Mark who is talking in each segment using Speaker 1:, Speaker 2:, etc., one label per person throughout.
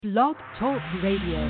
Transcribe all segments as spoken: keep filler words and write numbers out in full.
Speaker 1: Blog Talk Radio.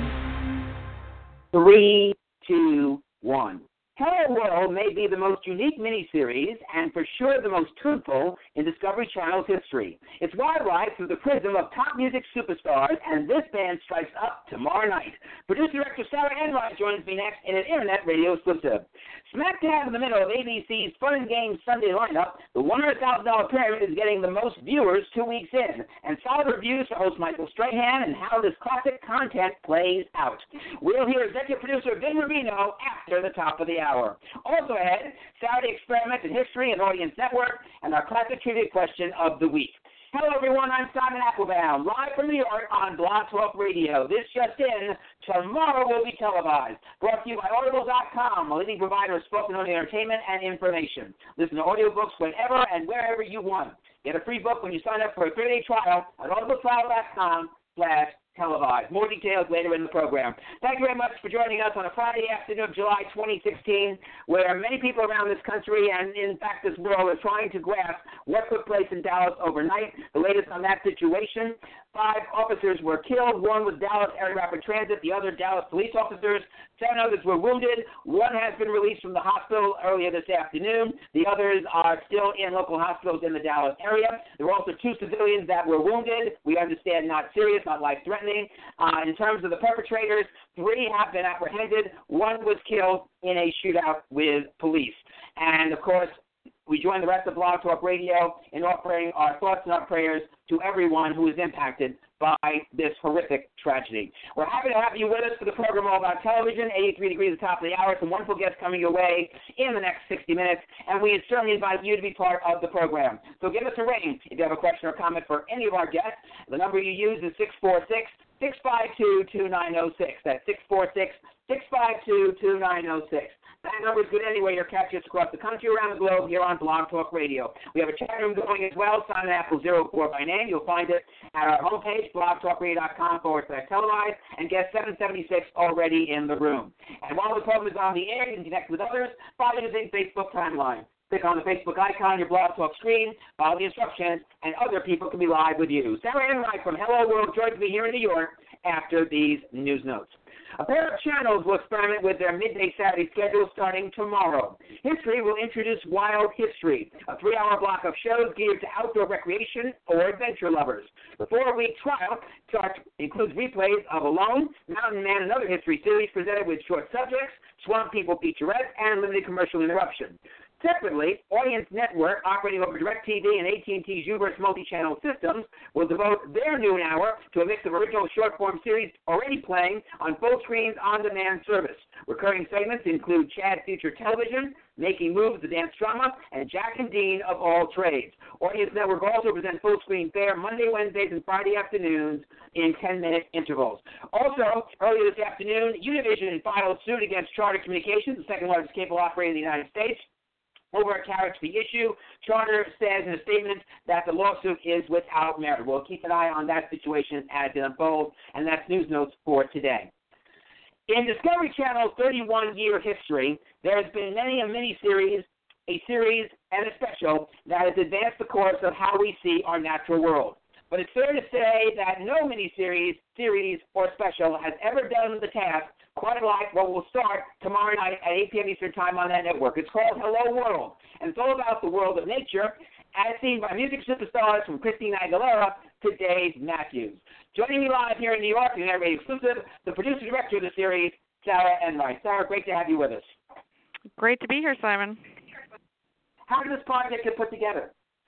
Speaker 2: Three, two, one. Hello World may be the most unique miniseries and for sure the most truthful in Discovery Channel's history. It's wide ride through the prism of top music superstars, and this band strikes up tomorrow night. Producer-director Sarah Enright joins me next in an internet radio exclusive. Smack dab in the middle of A B C's Fun and Games Sunday lineup, the one hundred thousand dollars Pyramid is getting the most viewers two weeks in, and solid reviews for host Michael Strahan and how this classic content plays out. We'll hear executive producer Vin Marino after the top of the hour. Also ahead, Saturday Experiments in History and Audience Network, and our classic trivia question of the week. Hello, everyone. I'm Simon Applebaum, live from New York on Blog Talk Radio. This just in, tomorrow will be televised. Brought to you by Audible dot com, a leading provider of spoken word entertainment and information. Listen to audiobooks whenever and wherever you want. Get a free book when you sign up for a thirty-day trial at audible trial dot com slash televised. More details later in the program. Thank you very much for joining us on a Friday afternoon of July twenty sixteen, where many people around this country and, in fact, this world are trying to grasp what took place in Dallas overnight. The latest on that situation: five officers were killed. One was Dallas Area Rapid Transit, the other Dallas police officers. Seven others were wounded. One has been released from the hospital earlier this afternoon. The others are still in local hospitals in the Dallas area. There were also two civilians that were wounded. We understand not serious, not life-threatening. Uh, in terms of the perpetrators, three have been apprehended. One was killed in a shootout with police. And, of course, we join the rest of Blog Talk Radio in offering our thoughts and our prayers to everyone who is impacted by this horrific tragedy. We're happy to have you with us for the program All About Television. eighty-three degrees at the top of the hour. Some wonderful guests coming your way in the next sixty minutes, and we certainly invite you to be part of the program. So give us a ring if you have a question or comment for any of our guests. The number you use is six four six, six five two, two nine zero six. That's six four six, six five two, two nine zero six. That number is good anyway. You'll catch us across the country, around the globe, here on Blog Talk Radio. We have a chat room going as well, Simon Apple zero four by name. You'll find it at our homepage, blogtalkradio.com forward slash televised, and guest seven seventy-six already in the room. And while the program is on the air, you can connect with others by using Facebook timeline. Click on the Facebook icon on your Blog Talk screen, follow the instructions, and other people can be live with you. Sarah Enright from Hello World joins me here in New York after these news notes. A pair of channels will experiment with their midday Saturday schedule starting tomorrow. History will introduce Wild History, a three-hour block of shows geared to outdoor recreation or adventure lovers. The four-week trial chart includes replays of Alone, Mountain Man, and other history series presented with short subjects, Swamp People featurettes, and limited commercial interruption. Separately, Audience Network, operating over DirecTV and A T and T's Uverse multi-channel systems, will devote their noon hour to a mix of original short-form series already playing on full screens on-demand service. Recurring segments include Chad Future Television, Making Moves, the dance drama, and Jack and Dean of All Trades. Audience Network also presents full-screen fare Monday, Wednesdays, and Friday afternoons in ten-minute intervals. Also, earlier this afternoon, Univision filed suit against Charter Communications, the second-largest cable operator in the United States, over a carriage fee issue. Charter says in a statement that the lawsuit is without merit. We'll keep an eye on that situation as it unfolds, and that's news notes for today. In Discovery Channel's thirty-one-year history, there has been many a miniseries, a series, and a special that has advanced the course of how we see our natural world. But it's fair to say that no miniseries, series, or special has ever done the task quite like what will start tomorrow night at eight p.m. Eastern Time on that network. It's called Hello World, and it's all about the world of nature, as seen by music superstars from Christina Aguilera to Dave Matthews. Joining me live here in New York, in Radio Exclusive, the producer-director of the series, Sarah Enright. Sarah, great to have you with us.
Speaker 3: Great to be here, Simon.
Speaker 2: How did this project get put together?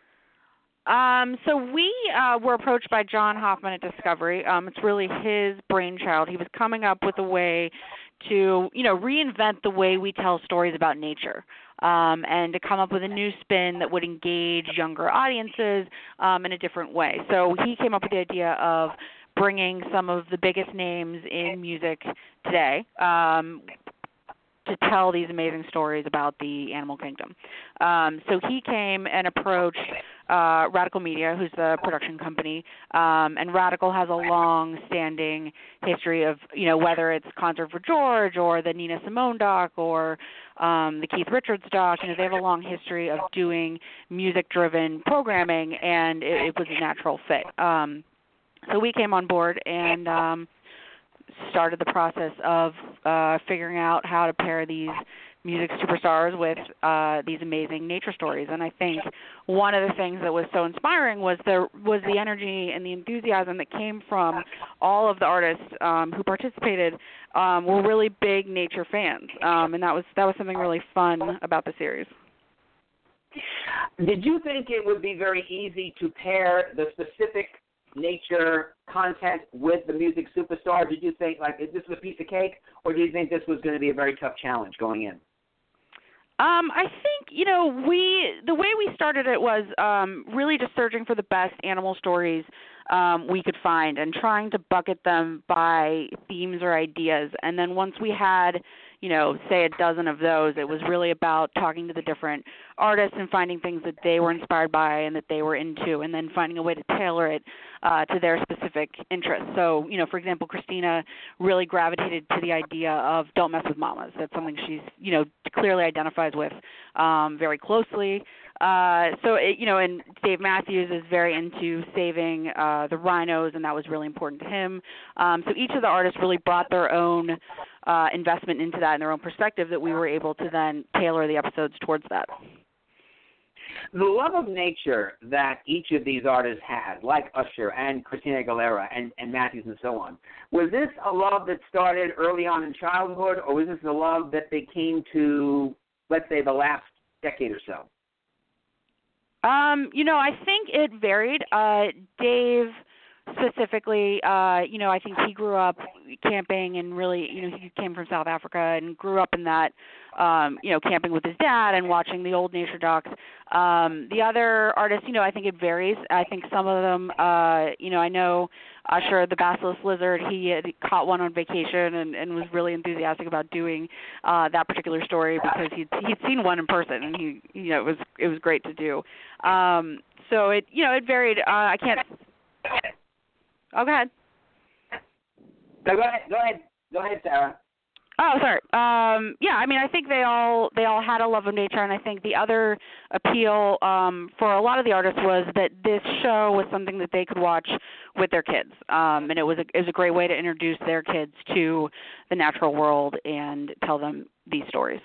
Speaker 3: Um, so we uh, were approached by John Hoffman at Discovery. Um, it's really his brainchild. He was coming up with a way to, you know, reinvent the way we tell stories about nature, um, and to come up with a new spin that would engage younger audiences um, in a different way. So he came up with the idea of bringing some of the biggest names in music today, um, to tell these amazing stories about the animal kingdom. Um, so he came and approached uh, Radical Media, who's the production company, um, and Radical has a long-standing history of, you know, whether it's Concert for George or the Nina Simone doc or um, the Keith Richards doc, you know, they have a long history of doing music-driven programming, and it, it was a natural fit. Um, So we came on board and um, started the process of uh, figuring out how to pair these music superstars with uh, these amazing nature stories. And I think one of the things that was so inspiring was the was the energy and the enthusiasm that came from all of the artists um, who participated. Um, were really big nature fans, um, and that was that was something really fun about the series.
Speaker 2: Did you think it would be very easy to pair the specific nature content with the music superstar? Did you think, like, is this a piece of cake, or do you think this was going to be a very tough challenge going in?
Speaker 3: Um, I think, you know, we the way we started it was um, really just searching for the best animal stories um, we could find and trying to bucket them by themes or ideas. And then once we had, you know, say a dozen of those, it was really about talking to the different artists and finding things that they were inspired by and that they were into, and then finding a way to tailor it uh, to their specific interests. So, you know, for example, Christina really gravitated to the idea of don't mess with mamas. That's something she's, you know, clearly identifies with um, very closely. Uh, so, it, you know, and Dave Matthews is very into saving uh, the rhinos, and that was really important to him. Um, so each of the artists really brought their own uh, investment into that and their own perspective that we were able to then tailor the episodes towards that.
Speaker 2: The love of nature that each of these artists had, like Usher and Christina Aguilera and, and Matthews and so on, was this a love that started early on in childhood, or was this a love that they came to, let's say, the last decade or so?
Speaker 3: Um, you know, I think it varied. Uh, Dave specifically, uh, you know, I think he grew up camping and really, you know, he came from South Africa and grew up in that, um, you know, camping with his dad and watching the old nature docs. Um, the other artists, you know, I think it varies. I think some of them, uh, you know, I know Usher, the basilisk lizard, he had caught one on vacation and, and was really enthusiastic about doing uh, that particular story because he'd, he'd seen one in person, and he, you know, it was it was great to do. Um, so it, you know, it varied. Uh, I can't. Oh, go ahead.
Speaker 2: No, go ahead. Go ahead. Go ahead, Sarah.
Speaker 3: Oh, sorry. Um, yeah, I mean, I think they all they all had a love of nature, and I think the other appeal um, for a lot of the artists was that this show was something that they could watch with their kids, um, and it was a, it was a great way to introduce their kids to the natural world and tell them these stories.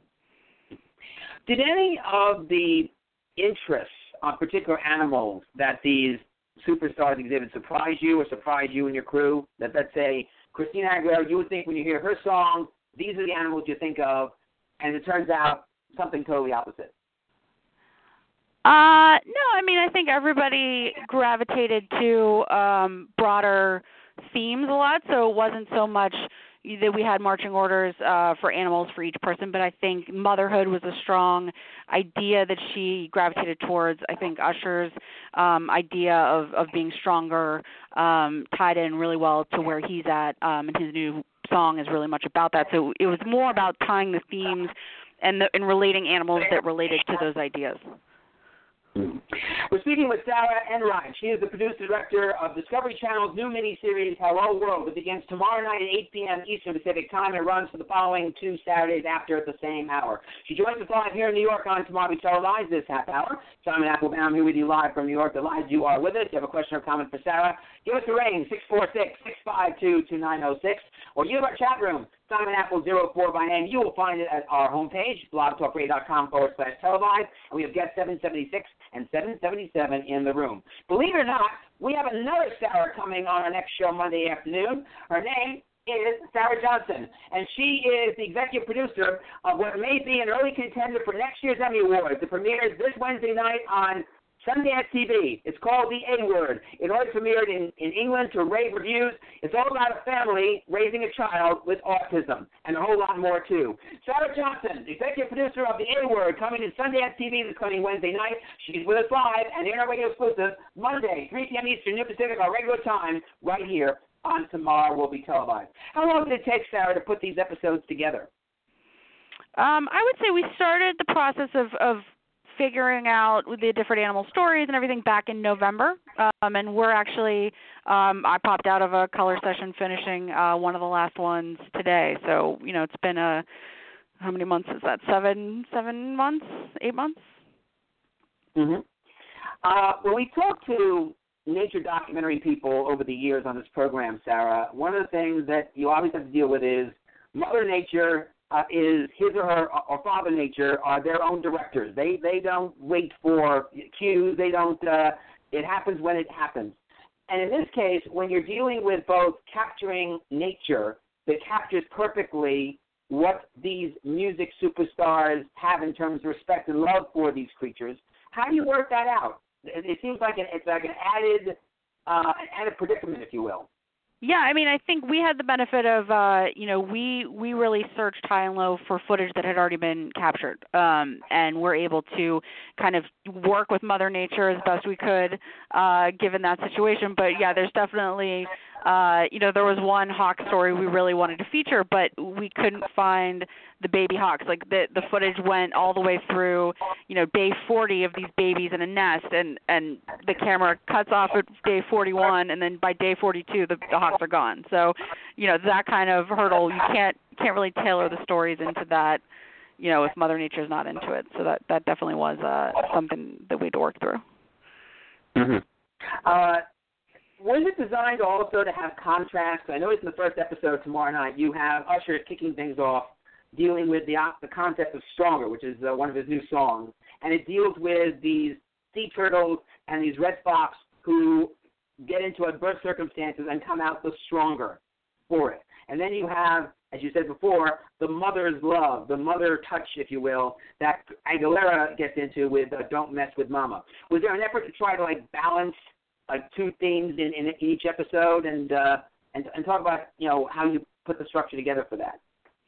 Speaker 2: Did any of the interests on particular animals that these superstars exhibit surprise you or surprise you and your crew? That, let's say, Christina Aguilera, you would think when you hear her song, these are the animals you think of, and it turns out something totally opposite.
Speaker 3: Uh, no, I mean, I think everybody gravitated to um, broader themes a lot, so it wasn't so much that we had marching orders uh, for animals for each person, but I think motherhood was a strong idea that she gravitated towards. I think Usher's um, idea of, of being stronger um, tied in really well to where he's at, um, and his new song is really much about that. So it was more about tying the themes and, the, and relating animals that related to those ideas.
Speaker 2: We're speaking with Sarah Enright. She is the producer-director of Discovery Channel's new miniseries, Hello World. It begins tomorrow night at eight p.m. Eastern Pacific Time and runs for the following two Saturdays after at the same hour. She joins us live here in New York on Tomorrow We Televise this half hour. Simon Applebaum here with you live from New York. Delighted you are with us. If you have a question or comment for Sarah, give us a ring, six four six, six five two, two nine zero six, or use our chat room, Simon Apple zero four by name. You will find it at our homepage, blogtalkradio.com forward slash televise, and we have guest seven seventy-six and seven seventy-seven in the room. Believe it or not, we have another Sarah coming on our next show Monday afternoon. Her name is Sarah Johnson, and she is the executive producer of what may be an early contender for next year's Emmy Awards. It premieres this Wednesday night on Sundance T V. It's called The A-Word. It already premiered in, in England to rave reviews. It's all about a family raising a child with autism and a whole lot more, too. Sarah Johnson, executive producer of The A-Word, coming to Sundance T V this coming Wednesday night. She's with us live and in our radio exclusive Monday, three p.m. Eastern, New Pacific, our regular time, right here on Tomorrow Will Be Televised. How long did it take, Sarah, to put these episodes together?
Speaker 3: Um, I would say we started the process of, of figuring out the different animal stories and everything back in November, um, and we're actually, um, I popped out of a color session finishing uh, one of the last ones today. So, you know, it's been a, how many months is that? Seven, seven months, eight months?
Speaker 2: Mm-hmm. Uh, when we talk to nature documentary people over the years on this program, Sarah, one of the things that you always have to deal with is Mother Nature uh, is his or her or Father Nature are their own directors. They they don't wait for cues. They don't. Uh, it happens when it happens. And in this case, when you're dealing with both capturing nature that captures perfectly what these music superstars have in terms of respect and love for these creatures, how do you work that out? It, it seems like an, it's like an added, uh, added predicament, if you will.
Speaker 3: Yeah, I mean, I think we had the benefit of, uh, you know, we we really searched high and low for footage that had already been captured, um, and we're able to kind of work with Mother Nature as best we could, uh, given that situation. But yeah, there's definitely, uh, you know, there was one hawk story we really wanted to feature, but we couldn't find the baby hawks. Like the the footage went all the way through, you know, day forty of these babies in a nest, and and the camera cuts off at day forty-one, and then by day forty-two, the, the hawks are gone. So, you know, that kind of hurdle, you can't can't really tailor the stories into that, you know, if Mother Nature's not into it. So that that definitely was uh, something that we had to work through.
Speaker 2: Mm-hmm. Uh, was it designed also to have contrast? I noticed in the first episode tomorrow night you have Usher kicking things off, dealing with the the concept of Stronger, which is uh, one of his new songs, and it deals with these sea turtles and these red fox who get into adverse circumstances and come out the stronger for it. And then you have, as you said before, the mother's love, the mother touch, if you will, that Aguilera gets into with uh, Don't Mess with Mama. Was there an effort to try to like balance like two themes in, in each episode, and uh, and and talk about, you know, how you put the structure together for that?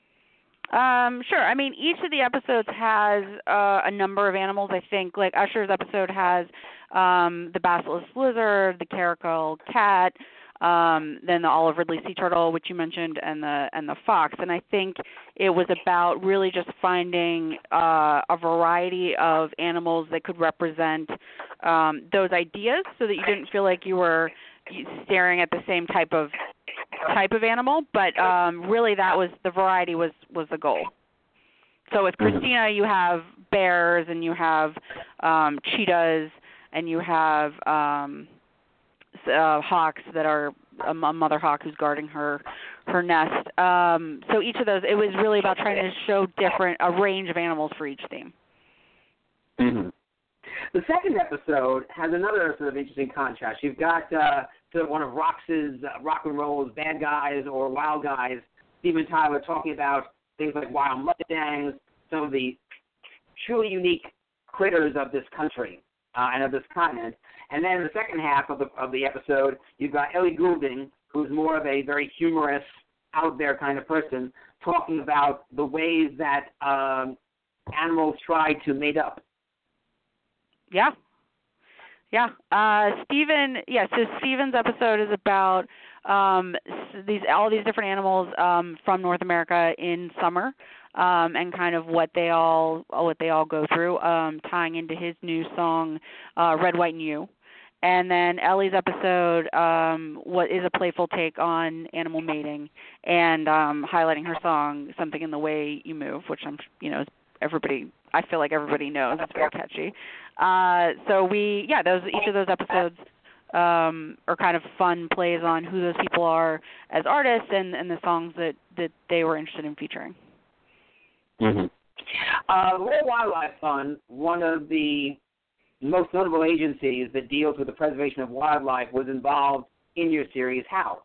Speaker 3: Um, sure. I mean, each of the episodes has uh, a number of animals. I think, like Usher's episode has um, the basilisk lizard, the caracal cat, um, then the olive ridley sea turtle, which you mentioned, and the and the fox. And I think it was about really just finding uh, a variety of animals that could represent um, those ideas, so that you didn't feel like you were staring at the same type of type of animal, but um, really that was the variety was, was the goal. So with Christina, you have bears, and you have um, cheetahs, and you have um, uh, hawks that are a, a mother hawk who's guarding her her nest. Um, so each of those, it was really about trying to show different a range of animals for each theme.
Speaker 2: Mm-hmm. The second episode has another sort of interesting contrast. You've got uh, sort of one of Rox's, uh, rock and roll's bad guys or wild guys, Steven Tyler, talking about things like wild mustangs, some of the truly unique critters of this country uh, and of this continent. And then in the second half of the of the episode, you've got Ellie Goulding, who's more of a very humorous, out there kind of person, talking about the ways that um, animals try to mate up.
Speaker 3: Yeah. Yeah. Uh, Steven, yeah, so Steven's episode is about um, these all these different animals um, from North America in summer, um, and kind of what they all what they all go through, um, tying into his new song, uh, Red, White, and You. And then Ellie's episode um, what is a playful take on animal mating, and um, highlighting her song, Something in the Way You Move, which I'm, you know, everybody, I feel like everybody knows. It's very catchy. Uh, so we, yeah, those each of those episodes um, are kind of fun plays on who those people are as artists, and, and the songs that, that they were interested in featuring.
Speaker 2: Mm-hmm. Uh, World Wildlife Fund, one of the most notable agencies that deals with the preservation of wildlife, was involved in your series. How?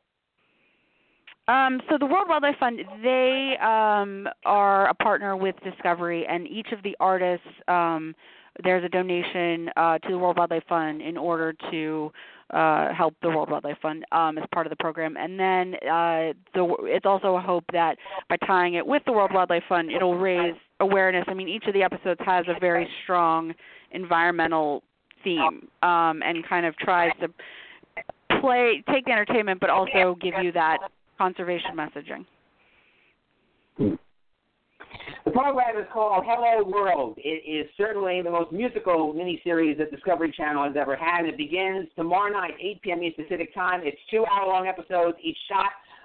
Speaker 3: Um, so the World Wildlife Fund, they um, are a partner with Discovery, and each of the artists, um, there's a donation uh, to the World Wildlife Fund in order to uh, help the World Wildlife Fund um, as part of the program. And then uh, the, it's also a hope that by tying it with the World Wildlife Fund, it'll raise awareness. I mean, each of the episodes has a very strong environmental theme, um, and kind of tries to play, take the entertainment, but also give you that conservation messaging.
Speaker 2: The program is called Hello World. It is certainly the most musical miniseries that Discovery Channel has ever had. It begins tomorrow night, eight p.m. Eastern Pacific Time. It's two hour-long episodes, each shot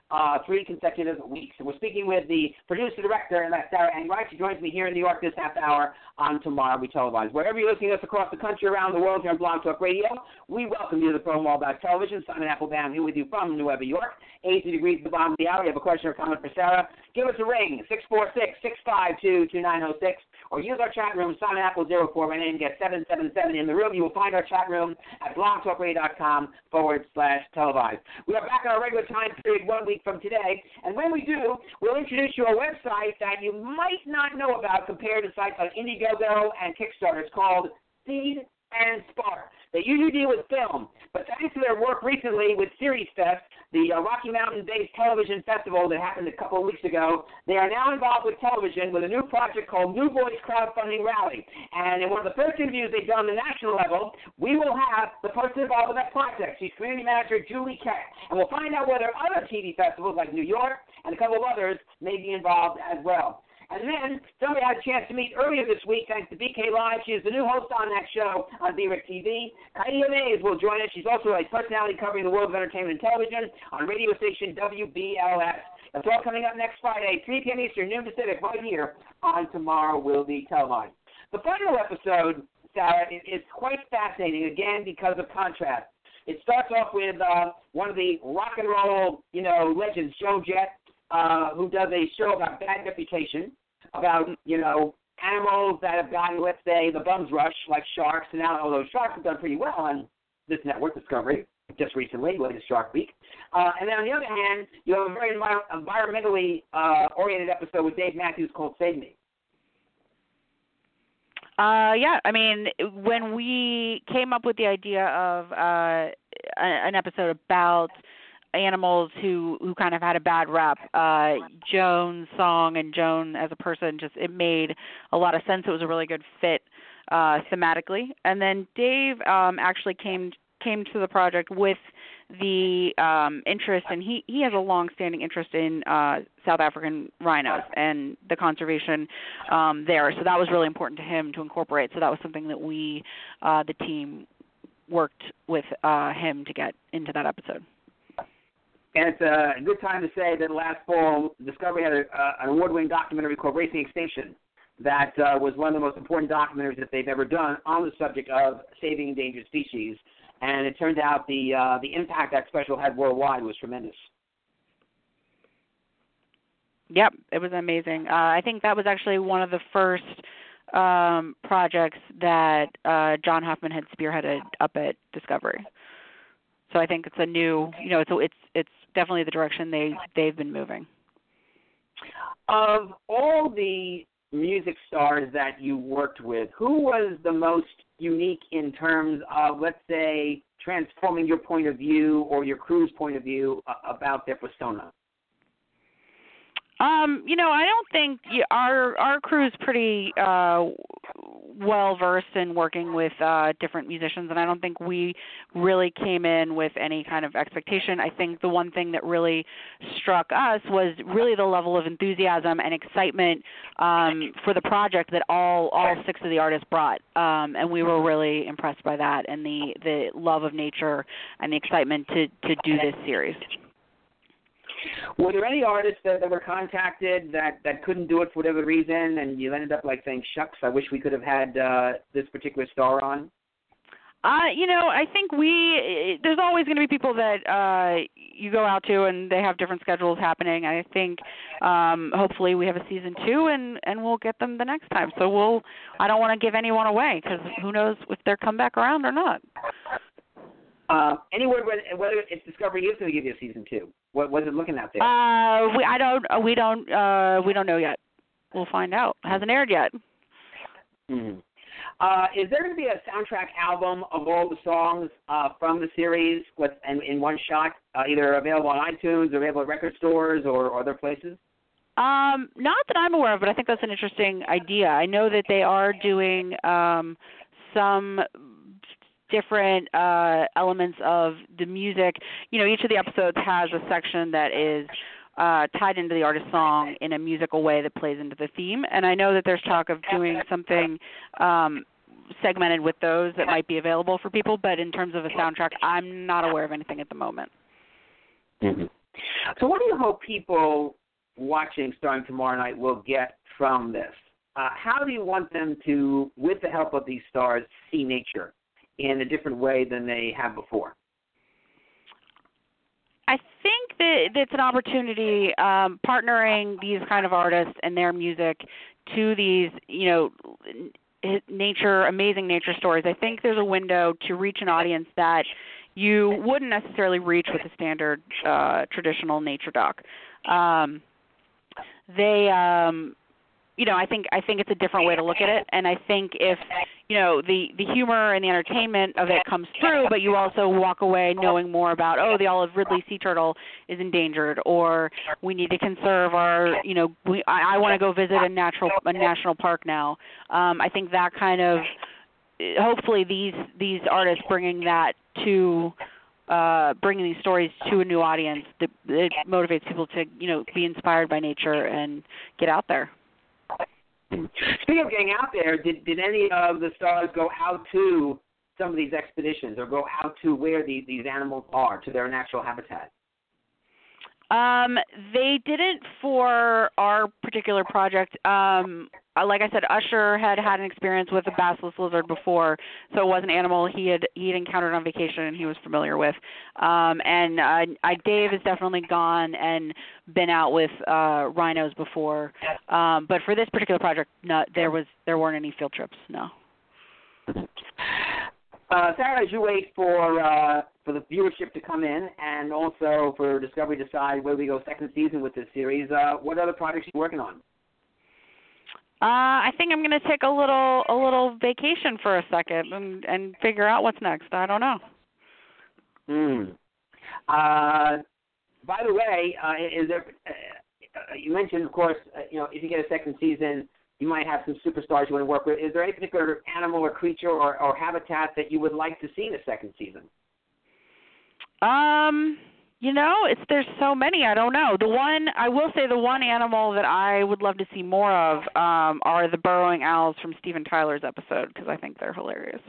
Speaker 2: uh, three consecutive weeks. And we're speaking with the producer director, and that's Sarah Enright. She joins me here in New York this half hour on Tomorrow We Televise. Wherever you're listening to us across the country, around the world, here on Blog Talk Radio, we welcome you to the program All About Television. Simon Applebaum here with you from New York, York. eighty degrees at the bottom of the hour. You have a question or comment for Sarah? Give us a ring, six four six, six five two, two nine zero six, or use our chat room, Simon Apple zero four, and then get seven seven seven in the room. You will find our chat room at blogtalkradio.com forward slash televise. We are back on our regular time period one week from today, and when we do, we'll introduce you to a website that you might not know about compared to sites like Indiegogo and Kickstarter. It's called Seed and Spark. They usually deal with film, but thanks to their work recently with Series Fest, the uh, Rocky Mountain-based television festival that happened a couple of weeks ago, they are now involved with television with a new project called New Voice Crowdfunding Rally. And in one of the first interviews they've done on the national level, we will have the person involved with that project. She's community manager Julie Keck. And we'll find out whether other T V festivals like New York and a couple of others may be involved as well. And then somebody I had a chance to meet earlier this week, thanks to B K Live. She is the new host on that show on B R I C T V. Kaia Mays will join us. She's also a personality covering the world of entertainment and television on radio station W B L S. That's all coming up next Friday, three p.m. Eastern, noon Pacific, right here on Tomorrow Will Be Televised. The final episode, Sarah, is quite fascinating, again, because of contrast. It starts off with uh, one of the rock and roll, you know, legends, Joan Jett, uh, who does a show about bad reputation, about, you know, animals that have gotten, let's say, the bum's rush, like sharks. And now, although sharks have done pretty well on this network, Discovery, just recently, latest Shark Week. Uh, and then on the other hand, you have a very envir- environmentally uh, oriented episode with Dave Matthews called Save Me.
Speaker 3: Uh, yeah, I mean, when we came up with the idea of uh, an episode about animals who, who kind of had a bad rep, uh, Joan's song and Joan as a person, just it made a lot of sense. It was a really good fit uh, thematically. And then Dave um, actually came came to the project with the um, interest, and he, he has a long-standing interest in uh, South African rhinos and the conservation um, there. So that was really important to him to incorporate. So that was something that we, uh, the team, worked with uh, him to get into that episode.
Speaker 2: And it's a good time to say that last fall, Discovery had a, uh, an award-winning documentary called Racing Extinction that uh, was one of the most important documentaries that they've ever done on the subject of saving endangered species. And it turned out the uh, the impact that special had worldwide was tremendous.
Speaker 3: Yep, it was amazing. Uh, I think that was actually one of the first um, projects that uh, John Hoffman had spearheaded up at Discovery. So I think it's a new, you know, it's it's it's definitely the direction they they've been moving.
Speaker 2: Of all the music stars that you worked with, who was the most unique in terms of, let's say, transforming your point of view or your crew's point of view uh, about their persona?
Speaker 3: Um, you know, I don't think our our crew is pretty uh, well versed in working with uh, different musicians, and I don't think we really came in with any kind of expectation. I think the one thing that really struck us was really the level of enthusiasm and excitement um, for the project that all all six of the artists brought, um, and we were really impressed by that and the the love of nature and the excitement to to do this series.
Speaker 2: Were there any artists that, that were contacted that, that couldn't do it for whatever reason, and you ended up like saying, shucks, I wish we could have had uh, this particular star on?
Speaker 3: Uh, you know, I think we, there's always going to be people that uh, you go out to and they have different schedules happening. I think um, hopefully we have a season two and, and we'll get them the next time. So we'll, I don't want to give anyone away because who knows if they'll come back around or not.
Speaker 2: Uh, anywhere whether it's Discovery is going to give you a season two. What was it looking at there?
Speaker 3: Uh, we I don't uh, we don't uh, we don't know yet. We'll find out. It hasn't aired yet.
Speaker 2: Mm-hmm. Uh, is there going to be a soundtrack album of all the songs uh, from the series, with and in one shot, uh, either available on iTunes or available at record stores or, or other places?
Speaker 3: Um, not that I'm aware of, but I think that's an interesting idea. I know that they are doing um, some different uh, elements of the music. You know, each of the episodes has a section that is uh, tied into the artist's song in a musical way that plays into the theme. And I know that there's talk of doing something um, segmented with those that might be available for people. But in terms of a soundtrack, I'm not aware of anything at the moment.
Speaker 2: Mm-hmm. So what do you hope people watching starting tomorrow night will get from this? Uh, how do you want them to, with the help of these stars, see nature in a different way than they have before?
Speaker 3: I think that it's an opportunity um, partnering these kind of artists and their music to these, you know, nature, amazing nature stories. I think there's a window to reach an audience that you wouldn't necessarily reach with a standard uh, traditional nature doc. Um, they, um, you know, I think I think it's a different way to look at it, and I think if, you know, the, the humor and the entertainment of it comes through, but you also walk away knowing more about, oh, the olive ridley sea turtle is endangered, or we need to conserve our, you know, we, I, I want to go visit a natural a national park now. Um, I think that kind of, hopefully these these artists bringing that to, uh, bringing these stories to a new audience, that it motivates people to, you know, be inspired by nature and get out there.
Speaker 2: Speaking of getting out there, did, did any of the stars go out to some of these expeditions or go out to where these, these animals are, to their natural habitat?
Speaker 3: Um, they didn't for our particular project. Um, like I said, Usher had had an experience with a basilisk lizard before, so it was an animal he had he had encountered on vacation and he was familiar with. Um, and uh, I, Dave has definitely gone and been out with uh, rhinos before. Um, but for this particular project, no, there was there weren't any field trips. No.
Speaker 2: Uh, Sarah, as you wait for uh, for the viewership to come in, and also for Discovery to decide where we go second season with this series, uh, what other projects are you working on?
Speaker 3: Uh, I think I'm going to take a little a little vacation for a second and, and figure out what's next. I don't know.
Speaker 2: Hmm. Uh, by the way, uh, is there? Uh, you mentioned, of course, uh, you know, if you get a second season, you might have some superstars you want to work with. Is there any particular animal or creature or, or habitat that you would like to see in the second season?
Speaker 3: Um, you know, it's there's so many. I don't know. The one I will say, the one animal that I would love to see more of um, are the burrowing owls from Steven Tyler's episode, because I think they're hilarious.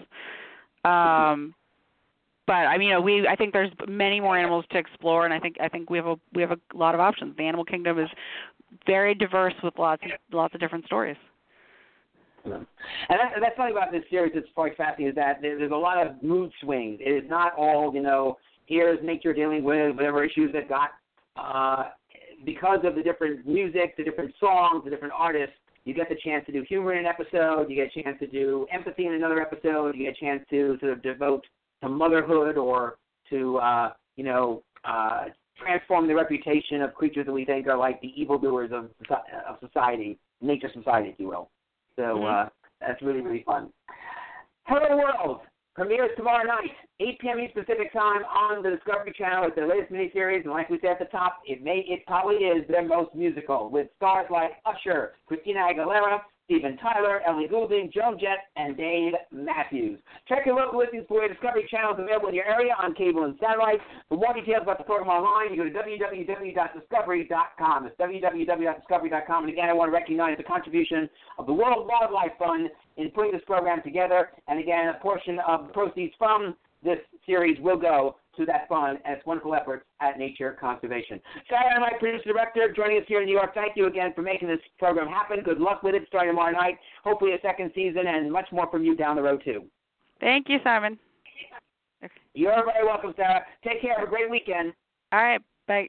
Speaker 3: Um, but I mean, you know, we I think there's many more animals to explore, and I think I think we have a we have a lot of options. The animal kingdom is very diverse with lots of, lots of different stories.
Speaker 2: And that, that's something about this series that's quite fascinating, is that there's a lot of mood swings. It is not all, you know, here's nature dealing with whatever issues it got. Uh, because of the different music, the different songs, the different artists, you get the chance to do humor in an episode, you get a chance to do empathy in another episode, you get a chance to sort of devote to motherhood or to, uh, you know, uh, transform the reputation of creatures that we think are like the evildoers of, of society, nature society, if you will. So uh, that's really, really fun. Hello World premieres tomorrow night, eight p.m. Eastern Pacific Time on the Discovery Channel. It's their latest miniseries, and like we said at the top, it may, it probably is their most musical, with stars like Usher, Christina Aguilera, Steven Tyler, Ellie Goulding, Joan Jett, and Dave Matthews. Check your local listings for your Discovery Channels available in your area on cable and satellite. For more details about the program online, you go to w w w dot discovery dot com. It's w w w dot discovery dot com. And again, I want to recognize the contribution of the World Wildlife Fund in putting this program together. And again, a portion of the proceeds from this series will go to that fund and its wonderful efforts at Nature Conservation. Sarah, my producer director, joining us here in New York. Thank you again for making this program happen. Good luck with it starting tomorrow night. Hopefully a second season and much more from you down the road, too.
Speaker 3: Thank you, Simon.
Speaker 2: You're very welcome, Sarah. Take care. Have a great weekend.
Speaker 3: All right. Bye.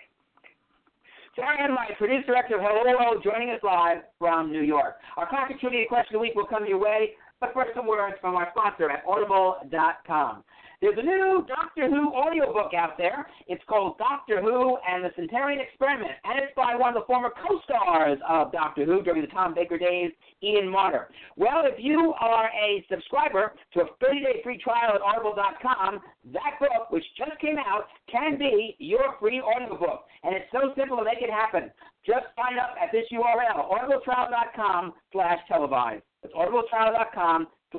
Speaker 2: Sarah Enright, producer director of Hello World, joining us live from New York. Our classic trivia question of the week will come your way, but first some words from our sponsor at audible dot com. There's a new Doctor Who audiobook out there. It's called Doctor Who and the Centenarian Experiment, and it's by one of the former co-stars of Doctor Who during the Tom Baker days, Ian Marter. Well, if you are a subscriber to a thirty-day free trial at audible dot com, that book, which just came out, can be your free audiobook. And it's so simple to make it happen. Just sign up at this U R L, audible trial dot com slash televised. It's audible trial dot com slash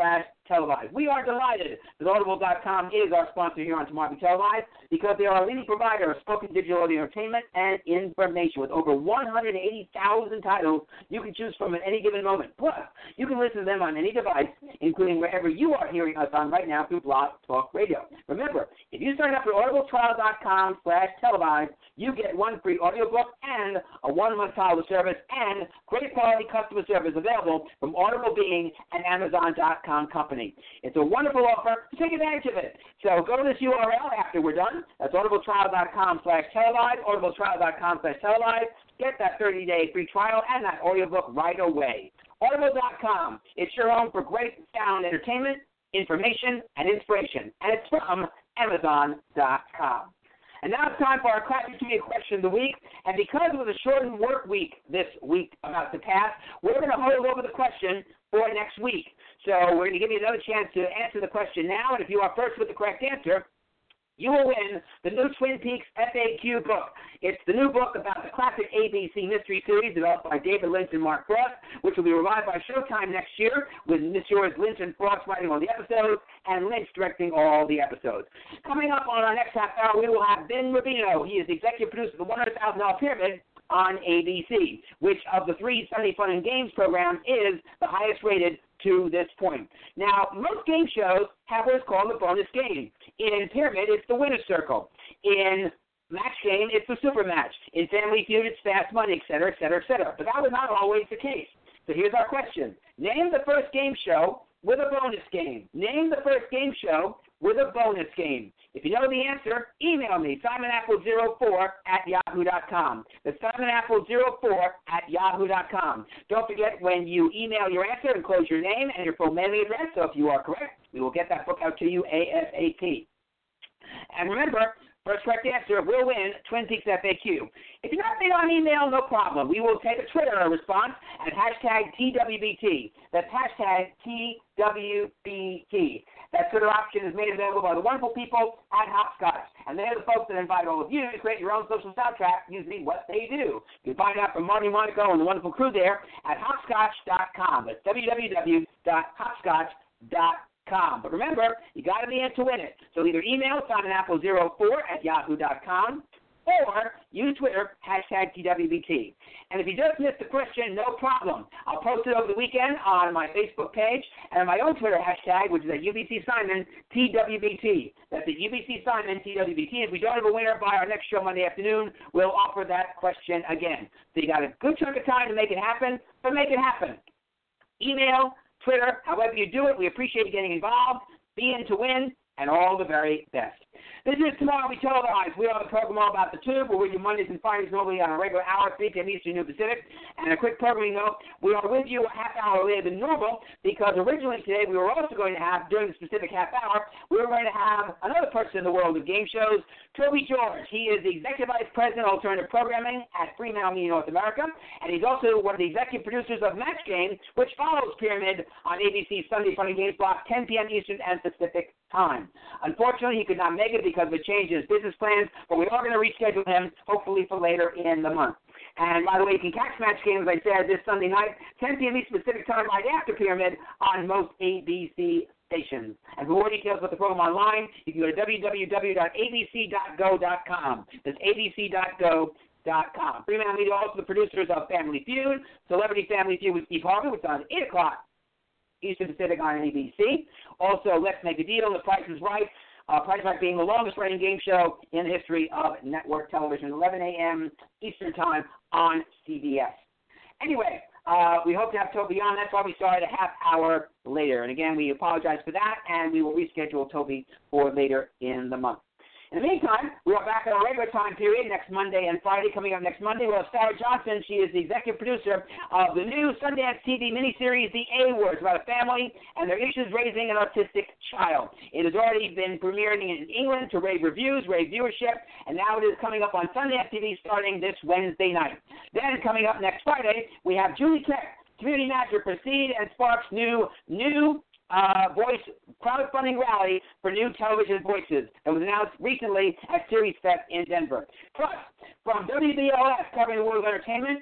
Speaker 2: televised. We are delighted that Audible dot com is our sponsor here on Tomorrow Be Televised because they are a leading provider of spoken digital audio entertainment and information with over one hundred eighty thousand titles you can choose from at any given moment. Plus, you can listen to them on any device, including wherever you are hearing us on right now through Blog Talk Radio. Remember, if you sign up for Audible Trial dot com slash televised, you get one free audiobook and a one-month trial of service and great quality customer service available from Audible being an Amazon dot com company. It's a wonderful offer. Take advantage of it. So go to this U R L after we're done. That's Audible Trial dot com slash televised, Audible Trial dot com slash televised. Get that thirty-day free trial and that audiobook right away. Audible dot com. It's your home for great sound entertainment, information, and inspiration. And it's from Amazon dot com. And now it's time for our Classic Trivia Question of the Week. And because it was a shortened work week this week about to pass, we're going to hold over the question for next week. So we're going to give you another chance to answer the question now. And if you are first with the correct answer, you will win the new Twin Peaks F A Q book. It's the new book about the classic A B C mystery series developed by David Lynch and Mark Frost, which will be revived by Showtime next year with Messrs. Lynch and Frost writing all the episodes and Lynch directing all the episodes. Coming up on our next half hour, we will have Ben Rubino. He is the executive producer of the one hundred thousand dollars Pyramid on A B C, which of the three Sunday Fun and Games programs is the highest rated to this point. Now, most game shows have what is called a bonus game. In Pyramid, it's the winner's circle. In Match Game, it's the super match. In Family Feud, it's fast money, et cetera, et cetera, et cetera. But that was not always the case. So here's our question. Name the first game show with a bonus game. Name the first game show with a bonus game. If you know the answer, email me, simon apple zero four at yahoo dot com. That's simon apple zero four at yahoo dot com. Don't forget when you email your answer, enclose your name and your full mailing address. So if you are correct, we will get that book out to you ASAP. And remember, first correct answer will win Twin Peaks F A Q. If you're not big on email, no problem. We will take a Twitter response at hashtag T W B T. That's hashtag T W B T. That Twitter option is made available by the wonderful people at Hopscotch. And they're the folks that invite all of you to create your own social soundtrack using what they do. You can find out from Marty Monaco and the wonderful crew there at hopscotch dot com. That's w w w dot hopscotch dot com. But remember, you got to be in to win it. So either email simon apple zero four at yahoo dot com or use Twitter, hashtag T W B T. And if you just missed the question, no problem. I'll post it over the weekend on my Facebook page and on my own Twitter hashtag, which is at U B C Simon T W B T. That's at U B C Simon T W B T. If we don't have a winner by our next show Monday afternoon, we'll offer that question again. So you got a good chunk of time to make it happen, but make it happen. Email, Twitter, however you do it, we appreciate you getting involved. Be in to win, and all the very best. This is Tomorrow We Televised. We are the program all about the tube. We're with you Mondays and Fridays normally on a regular hour, three p.m. Eastern, New Pacific. And a quick programming note, we are with you a half hour later than normal because originally today we were also going to have, during the specific half hour, we were going to have another person in the world of game shows, Toby George. He is the Executive Vice President of Alternative Programming at Fremantle Media North America, and he's also one of the executive producers of Match Game, which follows Pyramid on A B C's Sunday Fun and Games block, ten p.m. Eastern and Pacific time. Unfortunately, he could not make it because of a change in his business plans, but we are going to reschedule him, hopefully for later in the month. And by the way, you can catch Match Game, as I said, this Sunday night, ten p.m. Eastern Pacific time, right after Pyramid, on most A B C stations. And for more details about the program online, you can go to w w w dot a b c dot go dot com. That's a b c dot go dot com. Fremantle Media, also the producers of Family Feud, Celebrity Family Feud with Steve Harvey, which is on eight o'clock Eastern Pacific on A B C. Also, Let's Make a Deal, The Price is Right. Uh, Price is Right being the longest-running game show in the history of network television, eleven a.m. Eastern Time on C B S. Anyway, uh, we hope to have Toby on. That's why we started a half hour later. And again, we apologize for that, and we will reschedule Toby for later in the month. In the meantime, we are back at our regular time period next Monday and Friday. Coming up next Monday, we'll have Sarah Johnson. She is the executive producer of the new Sundance T V miniseries, The A-Word, about a family and their issues raising an autistic child. It has already been premiering in England to rave reviews, rave viewership, and now it is coming up on Sundance T V starting this Wednesday night. Then coming up next Friday, we have Julie Keck, community manager for Seed and Sparks' new new Uh, voice crowdfunding rally for new television voices that was announced recently at Series Fest in Denver. Plus, from W B L S covering the world of entertainment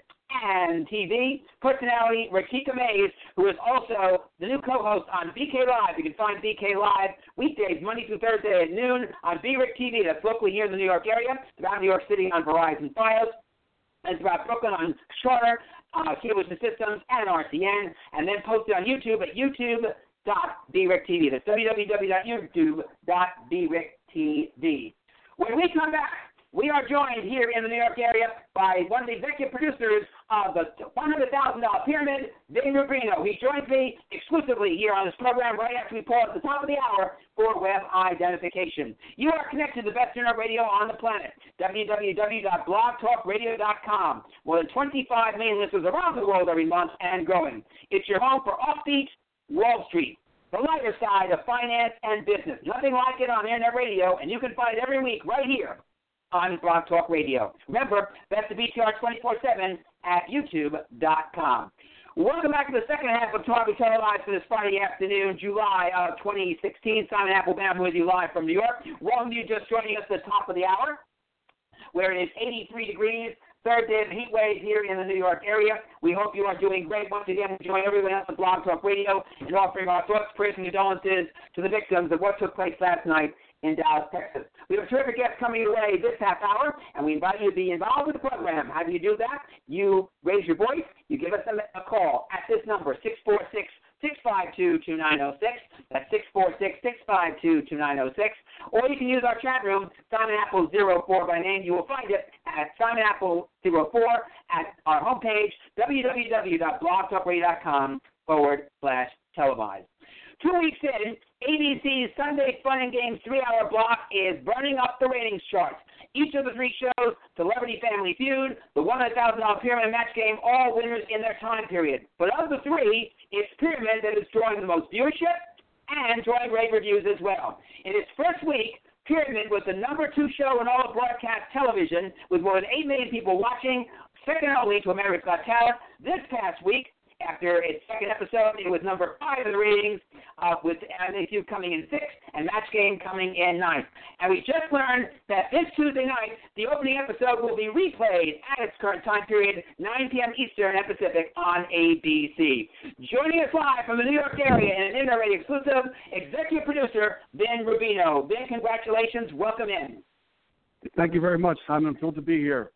Speaker 2: and T V personality Rakika Mays, who is also the new co-host on B K Live. You can find B K Live weekdays, Monday through Thursday at noon on B R I C T V. That's locally here in the New York area, around New York City on Verizon Fios. It's about Brooklyn on Charter, uh, Cablevision Systems, and R T N, and then posted on YouTube at youtube dot b r i c t v. That's w w w dot youtube dot b r i c t v. When we come back, we are joined here in the New York area by one of the executive producers of the one hundred thousand dollars Pyramid, Vin Rubino. He joins me exclusively here on this program right after we pause at the top of the hour for web identification. You are connected to the best internet radio on the planet, w w w dot blog talk radio dot com. More than twenty-five million listeners around the world every month and growing. It's your home for Offbeat Wall Street, the lighter side of finance and business. Nothing like it on internet radio, and you can find it every week right here on Blog Talk Radio. Remember, that's the B T R twenty-four seven at youtube dot com. Welcome back to the second half of Talk We Televised for this Friday afternoon, July of twenty sixteen. Simon Applebaum with you live from New York. Welcome to you just joining us at the top of the hour, where it is eighty-three degrees, third day of the heat wave here in the New York area. We hope you are doing great. Once again, we join everyone else at Blog Talk Radio in offering our thoughts, prayers, and condolences to the victims of what took place last night in Dallas, Texas. We have a terrific guest coming your way this half hour, and we invite you to be involved with the program. How do you do that? You raise your voice. You give us a, a call at this number, six four six, six five two, two nine zero six. That's six four six, six five two, two nine zero six. Or you can use our chat room, Simon Apple zero four by name. You will find it at Simon Apple zero four at our homepage, w w w dot blog talk radio dot com forward slash televised. Two weeks in, A B C's Sunday Fun and Games three-hour block is burning up the ratings charts. Each of the three shows, Celebrity Family Feud, the one hundred thousand dollars Pyramid Match Game, all winners in their time period. But of the three, it's Pyramid that is drawing the most viewership and drawing rave reviews as well. In its first week, Pyramid was the number two show in all of broadcast television, with more than eight million people watching, second only to America's Got Talent. This past week, after its second episode, it was number five in the ratings, uh, with Family Feud coming in sixth and Match Game coming in ninth. And we just learned that this Tuesday night, the opening episode will be replayed at its current time period, nine p.m. Eastern and Pacific on A B C. Joining us live from the New York area in an Internet Radio exclusive, executive producer Vin Rubino. Vin, congratulations. Welcome in.
Speaker 4: Thank you very much, Simon. I'm thrilled to be here.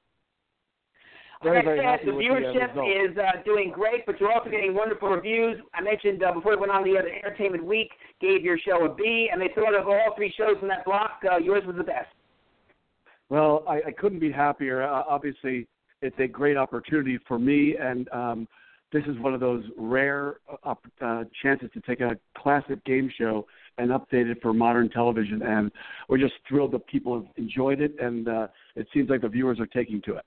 Speaker 2: Very, very happy the viewership the, uh, is uh, doing great, but you're also getting wonderful reviews. I mentioned uh, before we went on the other Entertainment Week, gave your show a B, and they thought of all three shows in that block, uh, yours was the best.
Speaker 4: Well, I, I couldn't be happier. Uh, obviously, it's a great opportunity for me, and um, this is one of those rare uh, uh, chances to take a classic game show and update it for modern television, and we're just thrilled that people have enjoyed it, and uh, it seems like the viewers are taking to it.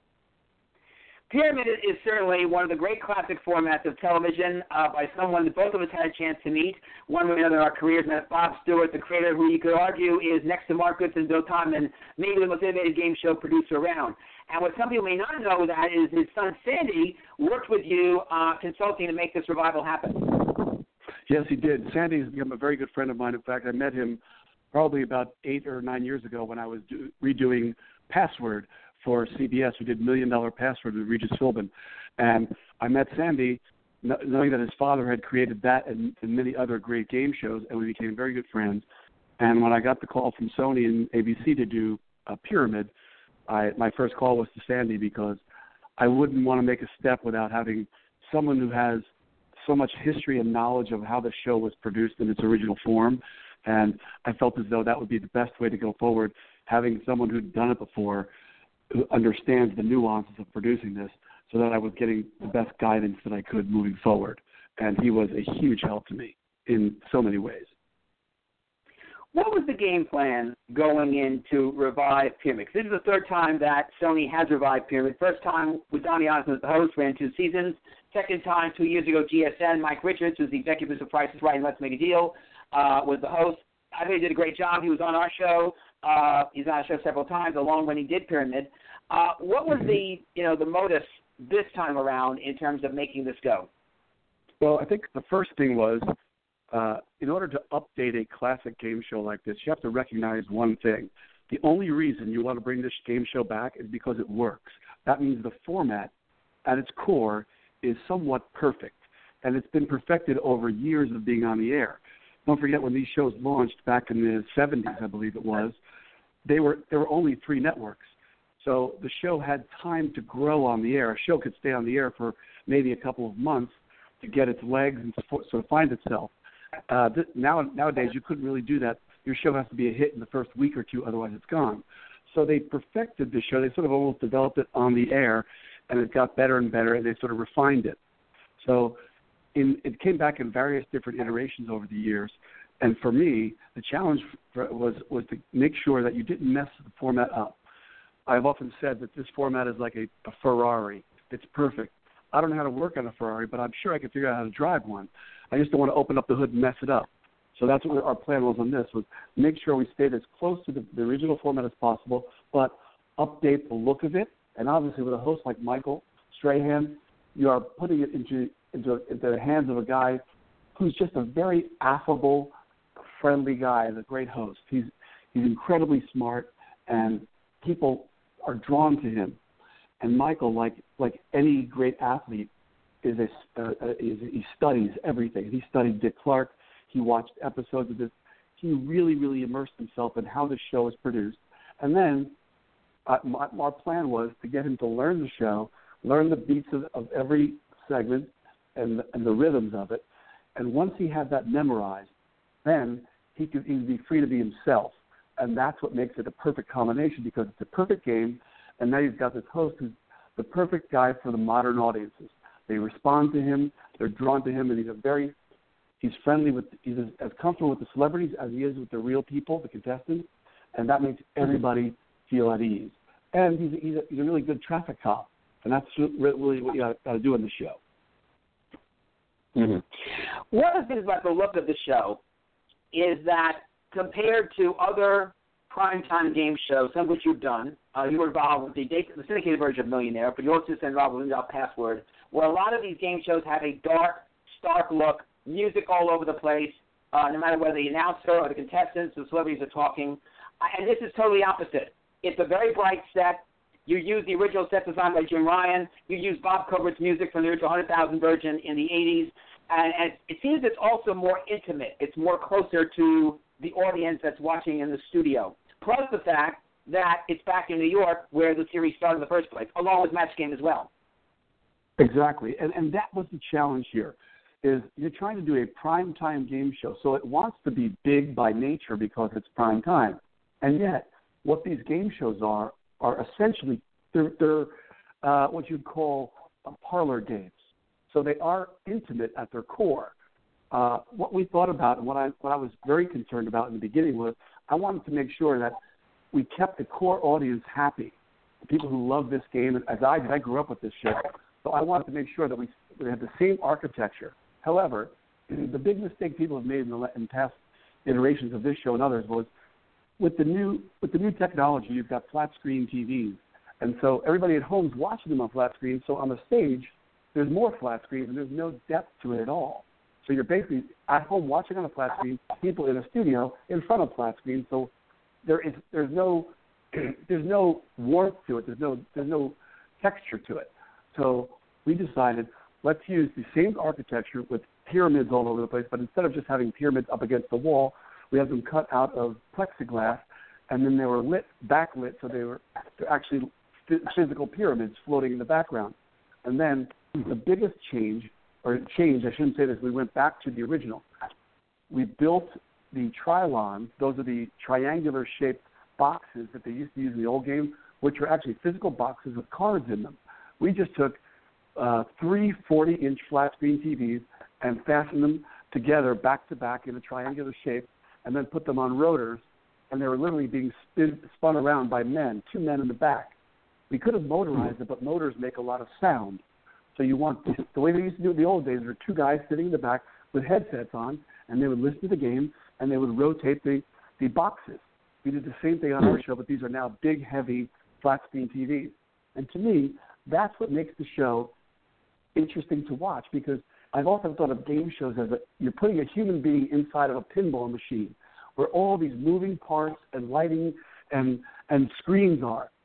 Speaker 2: Pyramid is certainly one of the great classic formats of television uh, by someone that both of us had a chance to meet. One way or another in our careers, and that's Bob Stewart, the creator, who you could argue is next to Mark Goodson and Bill Todman, maybe the most innovative game show producer around. And what some people may not know that is his son Sandy worked with you uh, consulting to make this revival happen.
Speaker 4: Yes, he did. Sandy has become a very good friend of mine. In fact, I met him probably about eight or nine years ago when I was do- redoing Password for C B S. We did Million Dollar Password with Regis Philbin. And I met Sandy knowing that his father had created that and, and many other great game shows, and we became very good friends. And when I got the call from Sony and A B C to do a Pyramid, I, my first call was to Sandy because I wouldn't want to make a step without having someone who has so much history and knowledge of how the show was produced in its original form. And I felt as though that would be the best way to go forward, having someone who'd done it before, who understands the nuances of producing this, so that I was getting the best guidance that I could moving forward. And he was a huge help to me in so many ways.
Speaker 2: What was the game plan going in to revive Pyramid? This is the third time that Sony has revived Pyramid. First time with Donny Osmond as the host, ran two seasons. Second time, two years ago, G S N, Mike Richards, who's the executive producer of Price is Right and Let's Make a Deal, uh, was the host. I think he did a great job. He was on our show. Uh, he's on our show several times, along when he did Pyramid. Uh, what was the, you know, the modus this time around in terms of making this go?
Speaker 4: Well, I think the first thing was, uh, in order to update a classic game show like this, you have to recognize one thing. The only reason you want to bring this game show back is because it works. That means the format at its core, is somewhat perfect. And it's been perfected over years of being on the air. Don't forget, when these shows launched back in the seventies, I believe it was, they were there were only three networks. So the show had time to grow on the air. A show could stay on the air for maybe a couple of months to get its legs and to sort of find itself. Uh, th- now nowadays, you couldn't really do that. Your show has to be a hit in the first week or two, otherwise it's gone. So they perfected the show. They sort of almost developed it on the air, and it got better and better, and they sort of refined it. So in, it came back in various different iterations over the years. And for me, the challenge for, was was to make sure that you didn't mess the format up. I've often said that this format is like a, a Ferrari. It's perfect. I don't know how to work on a Ferrari, but I'm sure I can figure out how to drive one. I just don't want to open up the hood and mess it up. So that's what our plan was on this, was make sure we stayed as close to the, the original format as possible, but update the look of it. And obviously with a host like Michael Strahan, you are putting it into, into, into the hands of a guy who's just a very affable, friendly guy and a great host. He's, he's incredibly smart, and people are drawn to him. And Michael, like like any great athlete, is a, uh, is he studies everything. He studied Dick Clark. He watched episodes of this. He really, really immersed himself in how the show is produced. And then uh, my, our plan was to get him to learn the show, learn the beats of, of every segment and, and the rhythms of it. And once he had that memorized, then he could he could be free to be himself. And that's what makes it a perfect combination, because it's a perfect game. And now you've got this host who's the perfect guy for the modern audiences. They respond to him, they're drawn to him, and he's a very, he's friendly with, he's as, as comfortable with the celebrities as he is with the real people, the contestants, and that makes everybody feel at ease. And he's, he's, a, he's a really good traffic cop, and that's really what you got, got to do in the show.
Speaker 2: Mm-hmm. One of the things about the look of the show is that compared to other primetime game shows, some of which you've done, uh, you were involved with the, the syndicated version of Millionaire, but you also been involved with Without Password, where a lot of these game shows have a dark, stark look, music all over the place, uh, no matter whether the announcer or the contestants, the celebrities are talking. And this is totally opposite. It's a very bright set. You use the original set designed by Jim Ryan. You use Bob Covert's music from the original one hundred thousand version in the eighties. And, and it seems it's also more intimate. It's more closer to the audience that's watching in the studio. Plus the fact that it's back in New York where the series started in the first place, along with Match Game as well.
Speaker 4: Exactly. And, and that was the challenge here, is you're trying to do a primetime game show. So it wants to be big by nature because it's prime time. And yet what these game shows are are essentially, they're, they're uh, what you'd call uh, parlor games. So they are intimate at their core. Uh, what we thought about and what I, what I was very concerned about in the beginning was I wanted to make sure that we kept the core audience happy, the people who love this game, as I did. I grew up with this show. So I wanted to make sure that we, we had the same architecture. However, the big mistake people have made in, the, in past iterations of this show and others was with the new with the new technology, you've got flat screen T Vs. And so everybody at home is watching them on flat screens. So on the stage, there's more flat screens and there's no depth to it at all. So you're basically at home watching on a flat screen, people in a studio in front of flat screens. So there is there's no there's no warmth to it. There's no there's no texture to it. So we decided let's use the same architecture with pyramids all over the place, but instead of just having pyramids up against the wall, we have them cut out of plexiglass, and then they were lit, backlit, so they were they're actually physical pyramids floating in the background. And then the biggest change, or change, I shouldn't say this, we went back to the original. We built the Trilons. Those are the triangular-shaped boxes that they used to use in the old game, which are actually physical boxes with cards in them. We just took uh, three forty-inch flat-screen T Vs and fastened them together back-to-back in a triangular shape and then put them on rotors, and they were literally being spin, spun around by men, two men in the back. We could have motorized it, but motors make a lot of sound. So you want, the way they used to do it in the old days, there were two guys sitting in the back with headsets on, and they would listen to the game, and they would rotate the, the boxes. We did the same thing on our show, but these are now big, heavy, flat-screen T Vs. And to me, that's what makes the show interesting to watch, because I've often thought of game shows as a, you're putting a human being inside of a pinball machine where all these moving parts and lighting and, and screens are.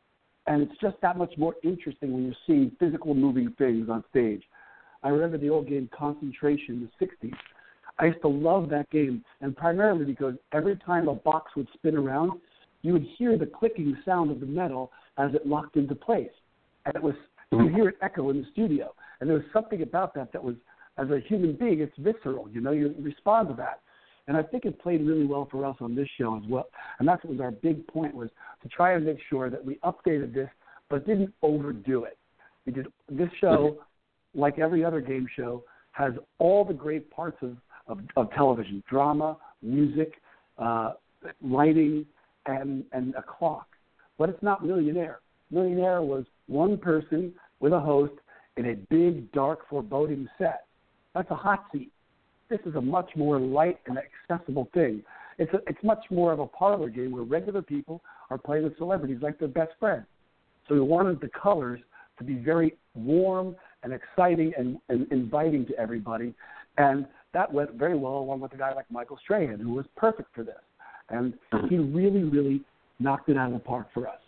Speaker 4: And it's just that much more interesting when you're seeing physical moving things on stage. I remember the old game Concentration in the sixties. I used to love that game, and primarily because every time a box would spin around, you would hear the clicking sound of the metal as it locked into place. And it was, you could hear it echo in the studio. And there was something about that that was, as a human being, it's visceral. You know, you respond to that. And I think it played really well for us on this show as well. And that's what was our big point, was to try and make sure that we updated this, but didn't overdo it. We did this show, like every other game show, has all the great parts of, of, of television: drama, music, uh, lighting, and, and a clock. But it's not Millionaire. Millionaire was one person with a host in a big, dark, foreboding set. That's a hot seat. This is a much more light and accessible thing. It's a, it's much more of a parlor game where regular people are playing with celebrities like their best friend. So we wanted the colors to be very warm and exciting and, and inviting to everybody. And that went very well along with a guy like Michael Strahan, who was perfect for this. And he really, really knocked it out of the park for us.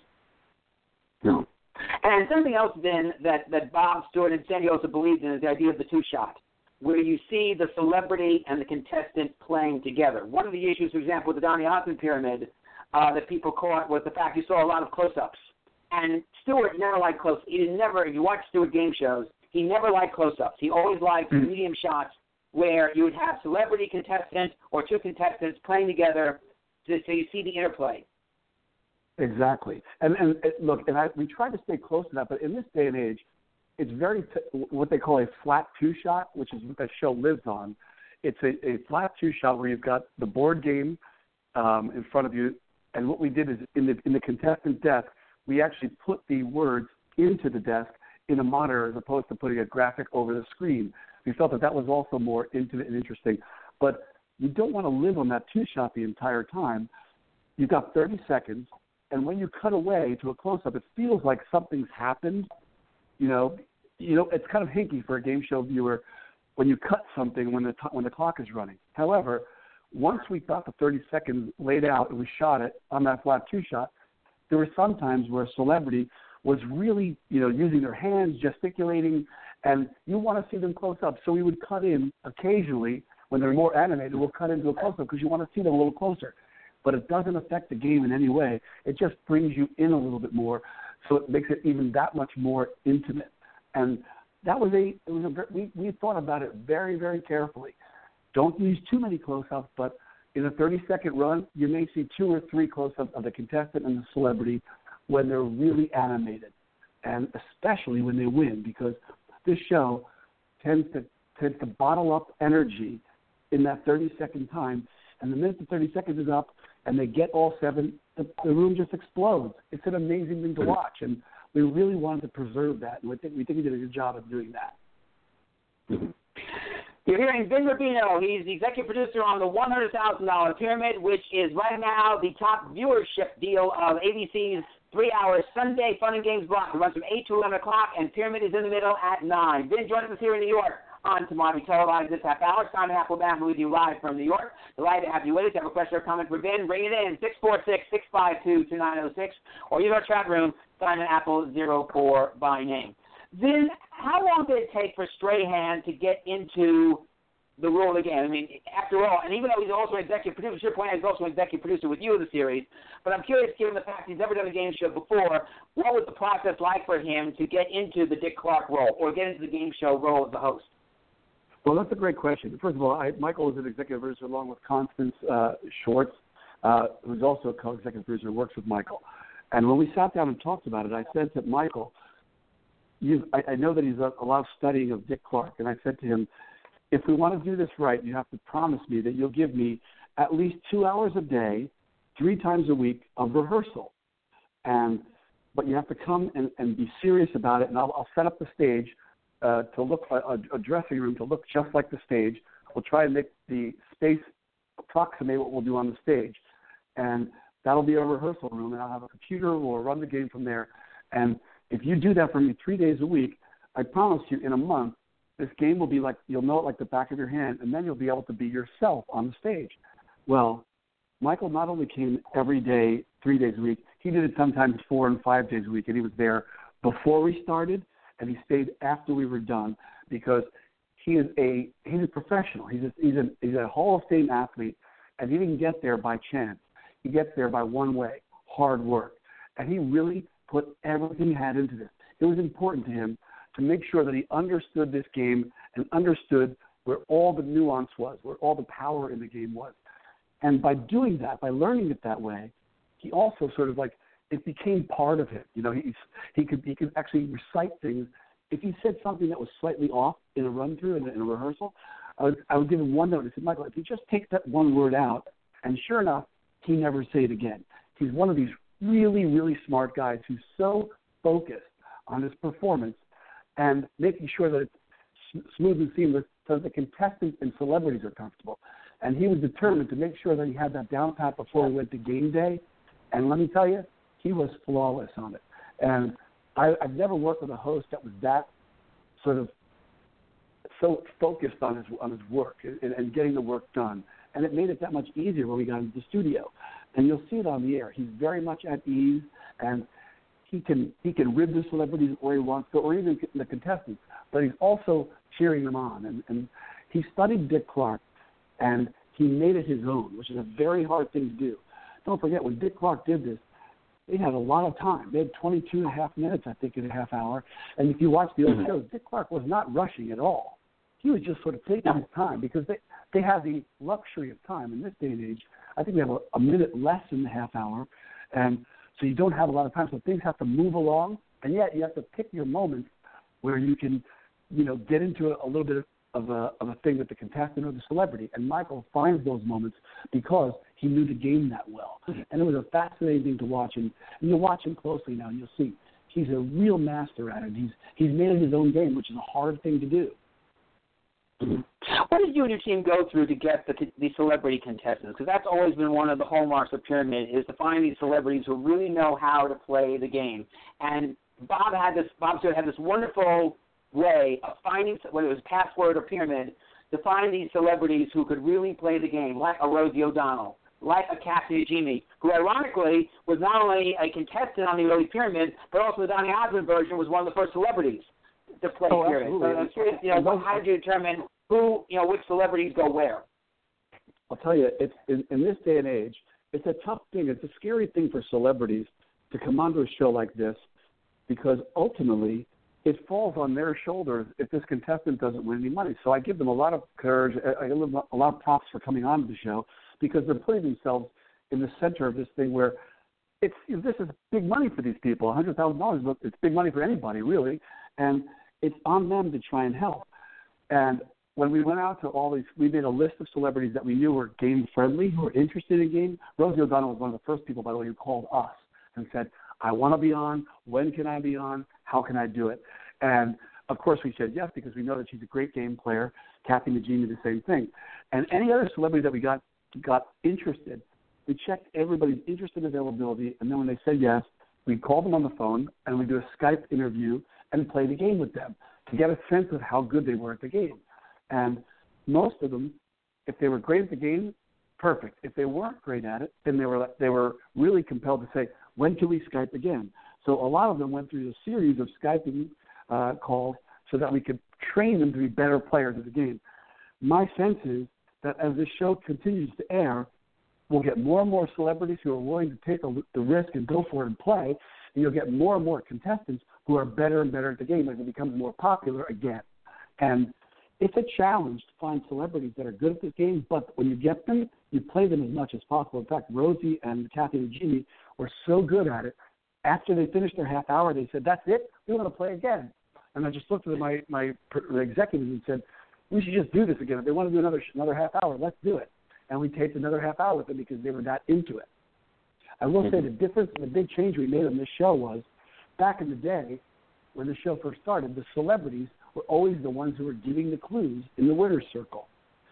Speaker 2: No. And something else, then, that, that Bob Stewart and Sandy also believed in is the idea of the two-shot, where you see the celebrity and the contestant playing together. One of the issues, for example, with the Donny Osmond Pyramid uh, that people caught was the fact you saw a lot of close-ups. And Stewart never liked close. He never. If you watch Stewart game shows, he never liked close-ups. He always liked mm-hmm. medium shots where you would have celebrity contestants or two contestants playing together, to, so you see the interplay.
Speaker 4: Exactly. And and look, and I, we try to stay close to that, but in this day and age, it's very t- what they call a flat two-shot, which is what that show lives on. It's a, a flat two-shot where you've got the board game um, in front of you, and what we did is in the in the contestant desk, we actually put the words into the desk in a monitor as opposed to putting a graphic over the screen. We felt that that was also more intimate and interesting. But you don't want to live on that two-shot the entire time. You've got thirty seconds, and when you cut away to a close-up, it feels like something's happened. You know, you know, it's kind of hinky for a game show viewer when you cut something when the t- when the clock is running. However, once we got the thirty seconds laid out and we shot it on that flat two-shot, there were some times where a celebrity was really, you know, using their hands, gesticulating, and you want to see them close up. So we would cut in occasionally when they're more animated. We'll cut into a close up because you want to see them a little closer. But it doesn't affect the game in any way. It just brings you in a little bit more, so it makes it even that much more intimate. And that was a, it was a we, we thought about it very, very carefully. Don't use too many close-ups, but in a thirty-second run, you may see two or three close-ups of the contestant and the celebrity when they're really animated, and especially when they win, because this show tends to tends to bottle up energy in that thirty-second time, and the minute the thirty seconds is up and they get all seven, the, the room just explodes. It's an amazing thing to watch, and we really wanted to preserve that, and we think we, think we did a good job of doing that.
Speaker 2: Mm-hmm. You're hearing Vin Rubino. He's the executive producer on the one hundred thousand dollars Pyramid, which is right now the top viewership deal of A B C's three-hour Sunday Fun and Games block. It runs from eight to eleven o'clock, and Pyramid is in the middle at nine. Vin joins us here in New York on Tomorrow We Televise this half hour. Simon Applebaum with you live from New York. Delighted to have you with us. If you have a question or comment for Vin, bring it in, six four six, six five two, two nine zero six, or use our chat room, Simon Apple zero four by name. Vin, how long did it take for Strahan to get into the role again? I mean, after all, and even though he's also an executive producer, your point is he's also an executive producer with you of the series, but I'm curious, given the fact he's never done a game show before, what was the process like for him to get into the Dick Clark role or get into the game show role as the host?
Speaker 4: Well, that's a great question. First of all, I, Michael is an executive producer along with Constance uh, Schwartz, uh, who's also a co-executive producer who works with Michael. And when we sat down and talked about it, I said to Michael, You've, I, I know that he's a, a lot of studying of Dick Clark, and I said to him, if we want to do this right, you have to promise me that you'll give me at least two hours a day, three times a week of rehearsal. And but you have to come and, and be serious about it, and I'll, I'll set up the stage uh, to look a, a dressing room to look just like the stage. We'll try and make the space approximate what we'll do on the stage, and that'll be a rehearsal room, and I'll have a computer. We'll run the game from there, and if you do that for me three days a week, I promise you in a month, this game will be like, you'll know it like the back of your hand, and then you'll be able to be yourself on the stage. Well, Michael not only came every day, three days a week, he did it sometimes four and five days a week, and he was there before we started, and he stayed after we were done because he is a he's a professional. He's a, he's a he's a Hall of Fame athlete, and he didn't get there by chance. He gets there by one way, hard work, and he really put everything he had into this. It was important to him to make sure that he understood this game and understood where all the nuance was, where all the power in the game was. And by doing that, by learning it that way, he also sort of like, it became part of him. You know, he he could he could actually recite things. If he said something that was slightly off in a run-through, in a, in a rehearsal, I would, I would give him one note. I said, Michael, if you just take that one word out, and sure enough, he never say it again. He's one of these really, really smart guys who's so focused on his performance and making sure that it's smooth and seamless so that the contestants and celebrities are comfortable. And he was determined to make sure that he had that down pat before we went to game day. And let me tell you, he was flawless on it. And I, I've never worked with a host that was that sort of so focused on his on his work and, and getting the work done. And it made it that much easier when we got into the studio. And you'll see it on the air. He's very much at ease, and he can he can rib the celebrities where he wants to, or even the contestants. But he's also cheering them on. And, and he studied Dick Clark, and he made it his own, which is a very hard thing to do. Don't forget, when Dick Clark did this, they had a lot of time. They had twenty-two and a half minutes, I think, in a half hour. And if you watch the old shows, Dick Clark was not rushing at all. He was just sort of taking his time because they, they have the luxury of time. In this day and age, I think we have a, a minute less in the half hour. And so you don't have a lot of time. So things have to move along. And yet you have to pick your moments where you can, you know, get into a, a little bit of, of, a, of a thing with the contestant or the celebrity. And Michael finds those moments because he knew the game that well. And it was a fascinating thing to watch. And, and you'll watch him closely now, and you'll see he's a real master at it. He's, he's made it his own game, which is a hard thing to do.
Speaker 2: What did you and your team go through to get the, the celebrity contestants? Because that's always been one of the hallmarks of Pyramid, is to find these celebrities who really know how to play the game. And Bob had this. Bob Stewart had this wonderful way of finding, whether it was Password or Pyramid, to find these celebrities who could really play the game, like a Rosie O'Donnell, like a Kathy Najimy, who ironically was not only a contestant on the early Pyramid, but also the Donny Osmond version was one of the first celebrities to play
Speaker 4: oh,
Speaker 2: Pyramid. So I'm curious, you know, how did you determine who, you know, which celebrities go where?
Speaker 4: I'll tell you, it's in, in this day and age, it's a tough thing. It's a scary thing for celebrities to come onto a show like this because ultimately it falls on their shoulders if this contestant doesn't win any money. So I give them a lot of courage, I give them a lot of props for coming on to the show because they're putting themselves in the center of this thing where it's this is big money for these people, one hundred thousand dollars, but it's big money for anybody, really, and it's on them to try and help. And when we went out to all these, we made a list of celebrities that we knew were game-friendly, who were interested in game. Rosie O'Donnell was one of the first people, by the way, who called us and said, I want to be on. When can I be on? How can I do it? And, of course, we said yes because we know that she's a great game player. Kathy Najimy, the same thing. And any other celebrity that we got got interested, we checked everybody's interest and availability, and then when they said yes, we called them on the phone, and we do a Skype interview and play the game with them to get a sense of how good they were at the game. And most of them, if they were great at the game, perfect. If they weren't great at it, then they were they were really compelled to say, when can we Skype again? So a lot of them went through a series of Skyping uh, calls so that we could train them to be better players of the game. My sense is that as this show continues to air, we'll get more and more celebrities who are willing to take a, the risk and go for it and play, and you'll get more and more contestants who are better and better at the game as it becomes more popular again. And it's a challenge to find celebrities that are good at this game, but when you get them, you play them as much as possible. In fact, Rosie and Kathy Najimy were so good at it. After they finished their half hour, they said, that's it, we want to play again. And I just looked at my, my executives and said, we should just do this again. If they want to do another another half hour, let's do it. And we taped another half hour with them because they were that into it. I will say the difference, the big change we made on this show was back in the day when the show first started, the celebrities were always the ones who were giving the clues in the winner's circle.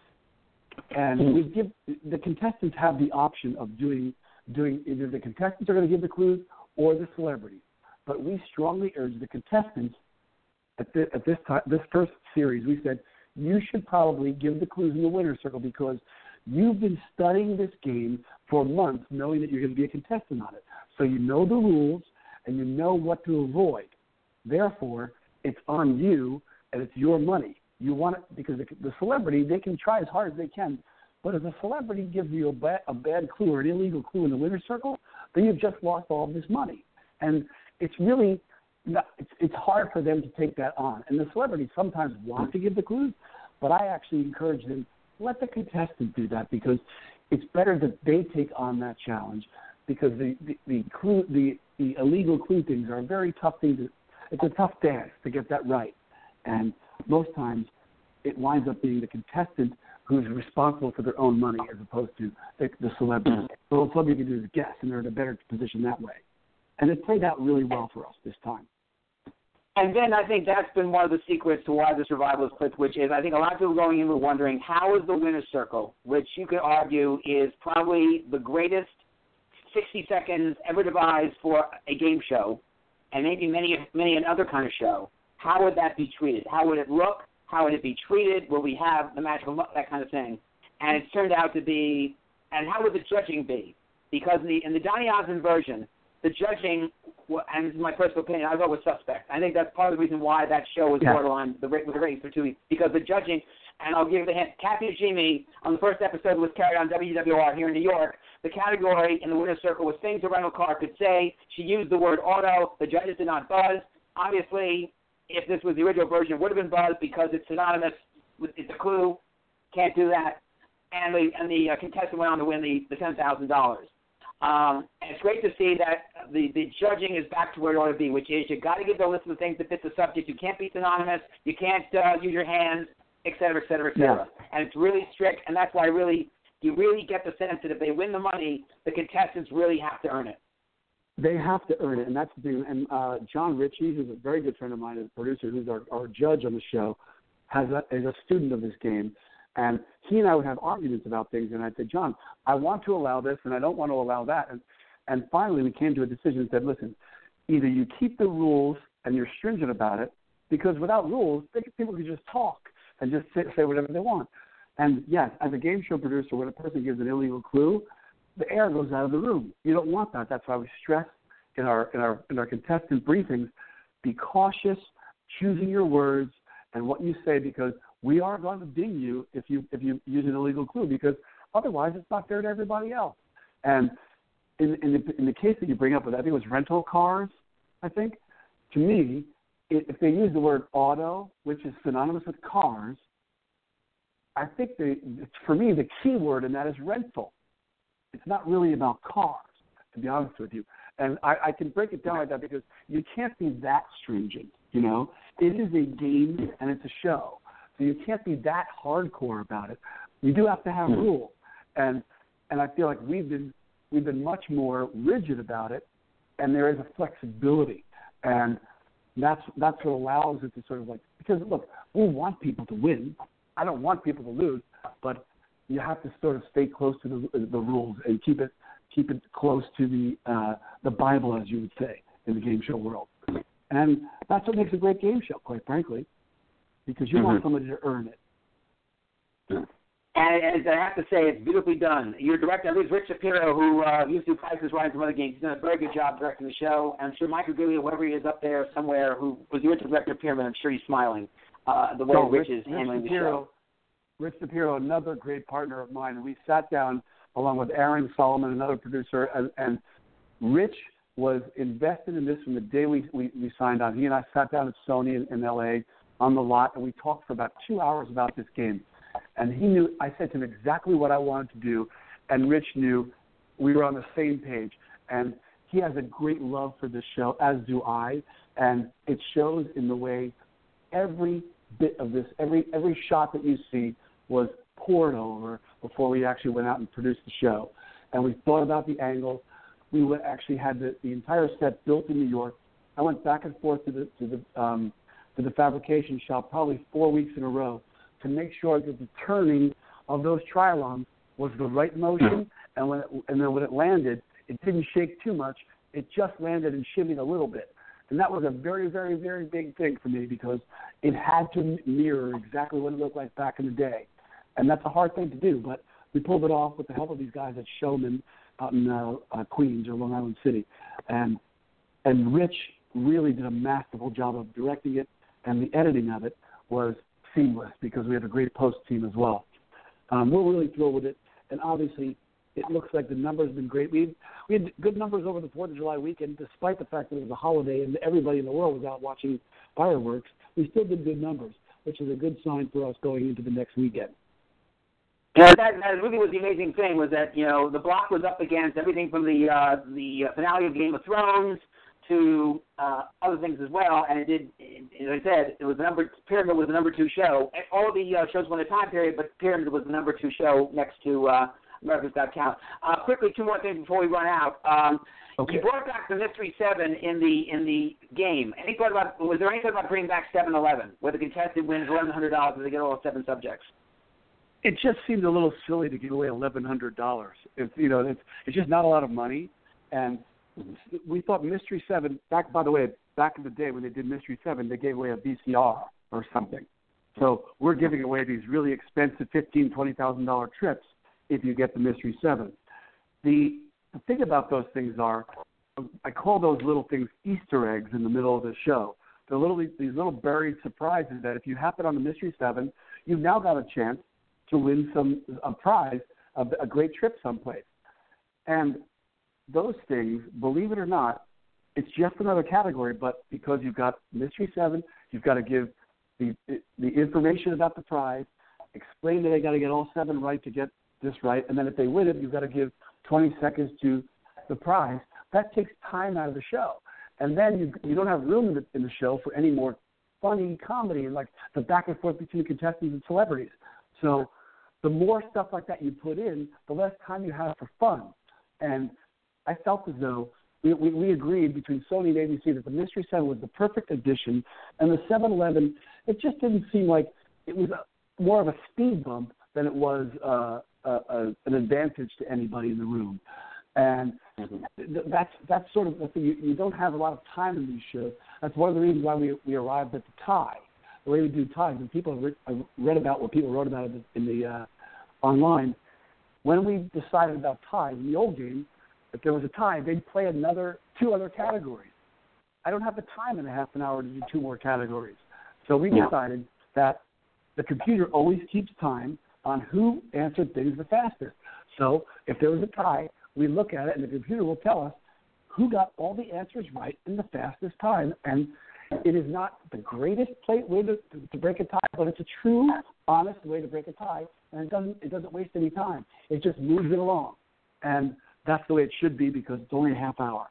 Speaker 4: And we give the contestants have the option of doing doing either the contestants are going to give the clues or the celebrities. But we strongly urge the contestants at, the, at this time, this first series, we said you should probably give the clues in the winner's circle because you've been studying this game for months knowing that you're going to be a contestant on it. So So you know the rules and you know what to avoid. Therefore, it's on you and it's your money. You want it because the, the celebrity, they can try as hard as they can, but if a celebrity gives you a, ba- a bad clue or an illegal clue in the winner's circle, then you've just lost all of this money. And it's really not, it's, it's hard for them to take that on. And the celebrities sometimes want to give the clues, but I actually encourage them, let the contestant do that because it's better that they take on that challenge because the, the, the, clue, the, the illegal clue things are a very tough thing to, it's a tough dance to get that right. And most times it winds up being the contestant who's responsible for their own money as opposed to the, the celebrity. So what celebrity can do is guess, and they're in a better position that way. And it played out really well for us this time.
Speaker 2: And then I think that's been one of the secrets to why the survival is clicked, which is I think a lot of people going in were wondering how is the winner's circle, which you could argue is probably the greatest sixty seconds ever devised for a game show, and maybe many many another kind of show. How would that be treated? How would it look? How would it be treated? Will we have the magical luck, that kind of thing? And it's turned out to be, and how would the judging be? Because in the, in the Donny Osmond version, the judging, and this is my personal opinion, I thought was suspect. I think that's part of the reason why that show was
Speaker 4: yeah.
Speaker 2: borderline the, with the ratings for two weeks. Because the judging, and I'll give you the hint, Kathy Najimy on the first episode was carried on W W R here in New York. The category in the winner's circle was things a rental car could say. She used the word auto. The judges did not buzz. Obviously, if this was the original version, it would have been buzzed because it's synonymous with it's a clue. Can't do that. And the and the uh, contestant went on to win the, the ten thousand dollars. Um, and it's great to see that the, the judging is back to where it ought to be, which is you got to give the list of the things that fit the subject. You can't be synonymous. You can't uh, use your hands, et cetera, et cetera, et cetera. Yeah. And it's really strict, and that's why really you really get the sense that if they win the money, the contestants really have to earn it.
Speaker 4: They have to earn it, and that's the thing. And uh, John Ritchie, who's a very good friend of mine, a producer, who's our, our judge on the show, has a, is a student of this game. And he and I would have arguments about things, and I'd say, John, I want to allow this, and I don't want to allow that. And, and finally, we came to a decision and said, listen, either you keep the rules and you're stringent about it, because without rules, they, people can just talk and just say, say whatever they want. And, yes, as a game show producer, when a person gives an illegal clue, the air goes out of the room. You don't want that. That's why we stress in our in our in our contestant briefings, be cautious, choosing your words and what you say, because we are going to ding you if you if you use an illegal clue, because otherwise it's not fair to everybody else. And in in the, in the case that you bring up with, I think it was rental cars, I think, to me, if they use the word auto, which is synonymous with cars, I think the for me the key word in that is rental. It's not really about cars, to be honest with you. And I, I can break it down like that because you can't be that stringent, you know. It is a game and it's a show. So you can't be that hardcore about it. You do have to have mm-hmm. rules. And and I feel like we've been we've been much more rigid about it, and there is a flexibility. And that's that's what allows it to sort of like, because look, we want people to win. I don't want people to lose, but you have to sort of stay close to the, the rules and keep it keep it close to the uh, the Bible, as you would say, in the game show world. And that's what makes a great game show, quite frankly, because you mm-hmm. want somebody to earn it.
Speaker 2: And, and I have to say, it's beautifully done. Your director, I believe, Rich Shapiro, who uh, used to do Price is Right from other games. He's done a very good job directing the show. And I'm sure Michael Gillia, whoever he is up there somewhere, who was the original director of Pyramid, I'm sure he's smiling uh, the way
Speaker 4: so
Speaker 2: Rich,
Speaker 4: Rich
Speaker 2: is handling
Speaker 4: Rich
Speaker 2: the
Speaker 4: Shapiro,
Speaker 2: show.
Speaker 4: Rich Shapiro, another great partner of mine, and we sat down along with Aaron Solomon, another producer, and, and Rich was invested in this from the day we, we, we signed on. He and I sat down at Sony in, in L A on the lot, and we talked for about two hours about this game. And he knew, I said to him exactly what I wanted to do, and Rich knew we were on the same page. And he has a great love for this show, as do I, and it shows in the way every bit of this, every every shot that you see was poured over before we actually went out and produced the show. And we thought about the angles. We went, actually had the, the entire set built in New York. I went back and forth to the to the um, to the fabrication shop probably four weeks in a row to make sure that the turning of those trilons was the right motion, and when it, and then when it landed, it didn't shake too much. It just landed and shimmied a little bit. And that was a very, very, very big thing for me because it had to mirror exactly what it looked like back in the day. And that's a hard thing to do, but we pulled it off with the help of these guys at Showman, out in uh, uh, Queens or Long Island City, and and Rich really did a masterful job of directing it, and the editing of it was seamless because we have a great post team as well. Um, we're really thrilled with it, and obviously it looks like the numbers have been great. We we had good numbers over the Fourth of July weekend, despite the fact that it was a holiday and everybody in the world was out watching fireworks. We still did good numbers, which is a good sign for us going into the next weekend.
Speaker 2: Yeah, that, that really was the amazing thing was that, you know, the block was up against everything from the uh, the finale of Game of Thrones to uh, other things as well, and it did, as I said, it was the number, Pyramid was the number two show. All the uh, shows won a time period, but Pyramid was the number two show next to uh, America's Got Talent. Uh, quickly, two more things before we run out. Um,
Speaker 4: okay.
Speaker 2: You brought back the Mystery Seven in the in the game. Any thought about, was there any thought about bringing back seven eleven, where the contestant wins eleven hundred dollars and they get all seven subjects?
Speaker 4: It just seemed a little silly to give away eleven hundred dollars. It's you know it's it's just not a lot of money, and we thought Mystery Seven. Back by the way, back in the day when they did Mystery Seven, they gave away a V C R or something. So we're giving away these really expensive fifteen, twenty thousand dollar trips if you get the Mystery Seven. The the thing about those things are, I call those little things Easter eggs in the middle of the show. They're little these little buried surprises that if you happen on the Mystery Seven, you've now got a chance to win some a prize, a, a great trip someplace. And those things, believe it or not, it's just another category, but because you've got Mystery Seven, you've got to give the the information about the prize, explain that they got to get all seven right to get this right, and then if they win it, you've got to give twenty seconds to the prize. That takes time out of the show. And then you you don't have room in the, in the show for any more funny comedy and like the back and forth between the contestants and celebrities. So the more stuff like that you put in, the less time you have for fun. And I felt as though we, we, we agreed between Sony and A B C that the Mystery Seven was the perfect addition, and the seven eleven, it just didn't seem like it was a, more of a speed bump than it was uh, a, a, an advantage to anybody in the room. And th- that's that's sort of the thing. You, you don't have a lot of time in these shows. That's one of the reasons why we we arrived at the tie. The way we do ties, and people have re- read about what people wrote about it in the uh, online. When we decided about ties in the old game, if there was a tie, they'd play another two other categories. I don't have the time in a half an hour to do two more categories. So we
Speaker 2: Yeah.
Speaker 4: decided that the computer always keeps time on who answered things the fastest. So if there was a tie, we look at it, and the computer will tell us who got all the answers right in the fastest time. And it is not the greatest play, way to, to break a tie, but it's a true, honest way to break a tie, and it doesn't it doesn't waste any time. It just moves it along, and that's the way it should be because it's only a half hour.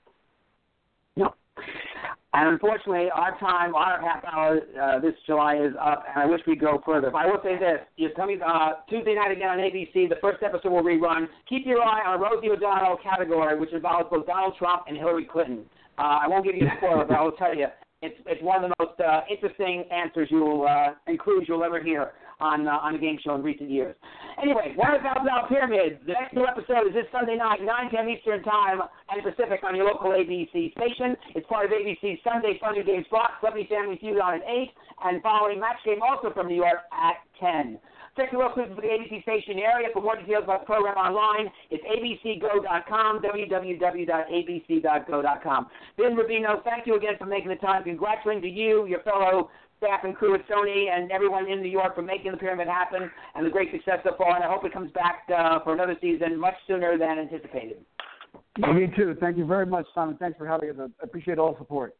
Speaker 2: No. And unfortunately, our time, our half hour uh, this July is up, and I wish we'd go further. But I will say this. You tell me uh, Tuesday night again on A B C, the first episode will rerun. Keep your eye on Rosie O'Donnell category, which involves both Donald Trump and Hillary Clinton. Uh, I won't give you a spoiler, but I will tell you, it's it's one of the most uh, interesting answers you'll uh, include you'll ever hear on uh, on a game show in recent years. Anyway, one hundred thousand dollars Pyramid. The next new episode is this Sunday night, nine p.m. Eastern Time and Pacific on your local A B C station. It's part of A B C's Sunday Fun New Games block. Celebrity Family Feud on at eight, and following Match Game also from New York at ten. Check the local for the A B C station area. For more details about the program online, it's a b c go dot com, w w w dot a b c dot go dot com. Ben Rubino, thank you again for making the time. Congratulating to you, your fellow staff and crew at Sony, and everyone in New York for making the Pyramid happen and the great success so far. And I hope it comes back uh, for another season much sooner than anticipated.
Speaker 4: Yeah, me too. Thank you very much, Simon. Thanks for having us. I appreciate all the support.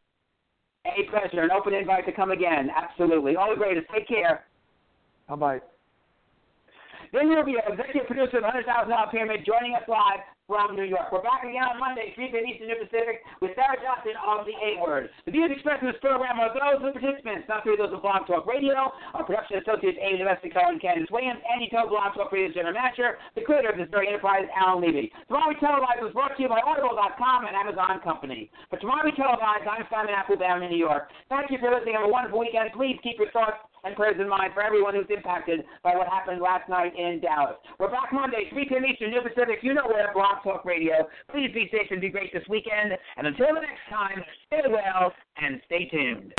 Speaker 2: A pleasure. An open invite to come again. Absolutely. All the greatest. Take care.
Speaker 4: Bye-bye.
Speaker 2: Ben Rubio, executive producer of the one hundred thousand dollars Pyramid, joining us live from New York. We're back again on Monday, three p.m. Eastern and Pacific, with Sarah Johnson of the A-Word. The views expressed in this program are those of the participants, not through those of Blog Talk Radio. Our production associates Amy Domestico and Candace Williams, Andy Toe, Blog Talk Radio's general manager, the creator of this very enterprise, Alan Levy. Tomorrow We Televise was brought to you by Audible dot com and Amazon Company. For Tomorrow We Televise, I'm Simon Applebaum in New York. Thank you for listening. Have a wonderful weekend. Please keep your thoughts and prayers in mind for everyone who's impacted by what happened last night in Dallas. We're back Monday, three p.m. Eastern, New Pacific. You know where, Blog Talk Radio. Please be safe and be great this weekend. And until the next time, stay well and stay tuned.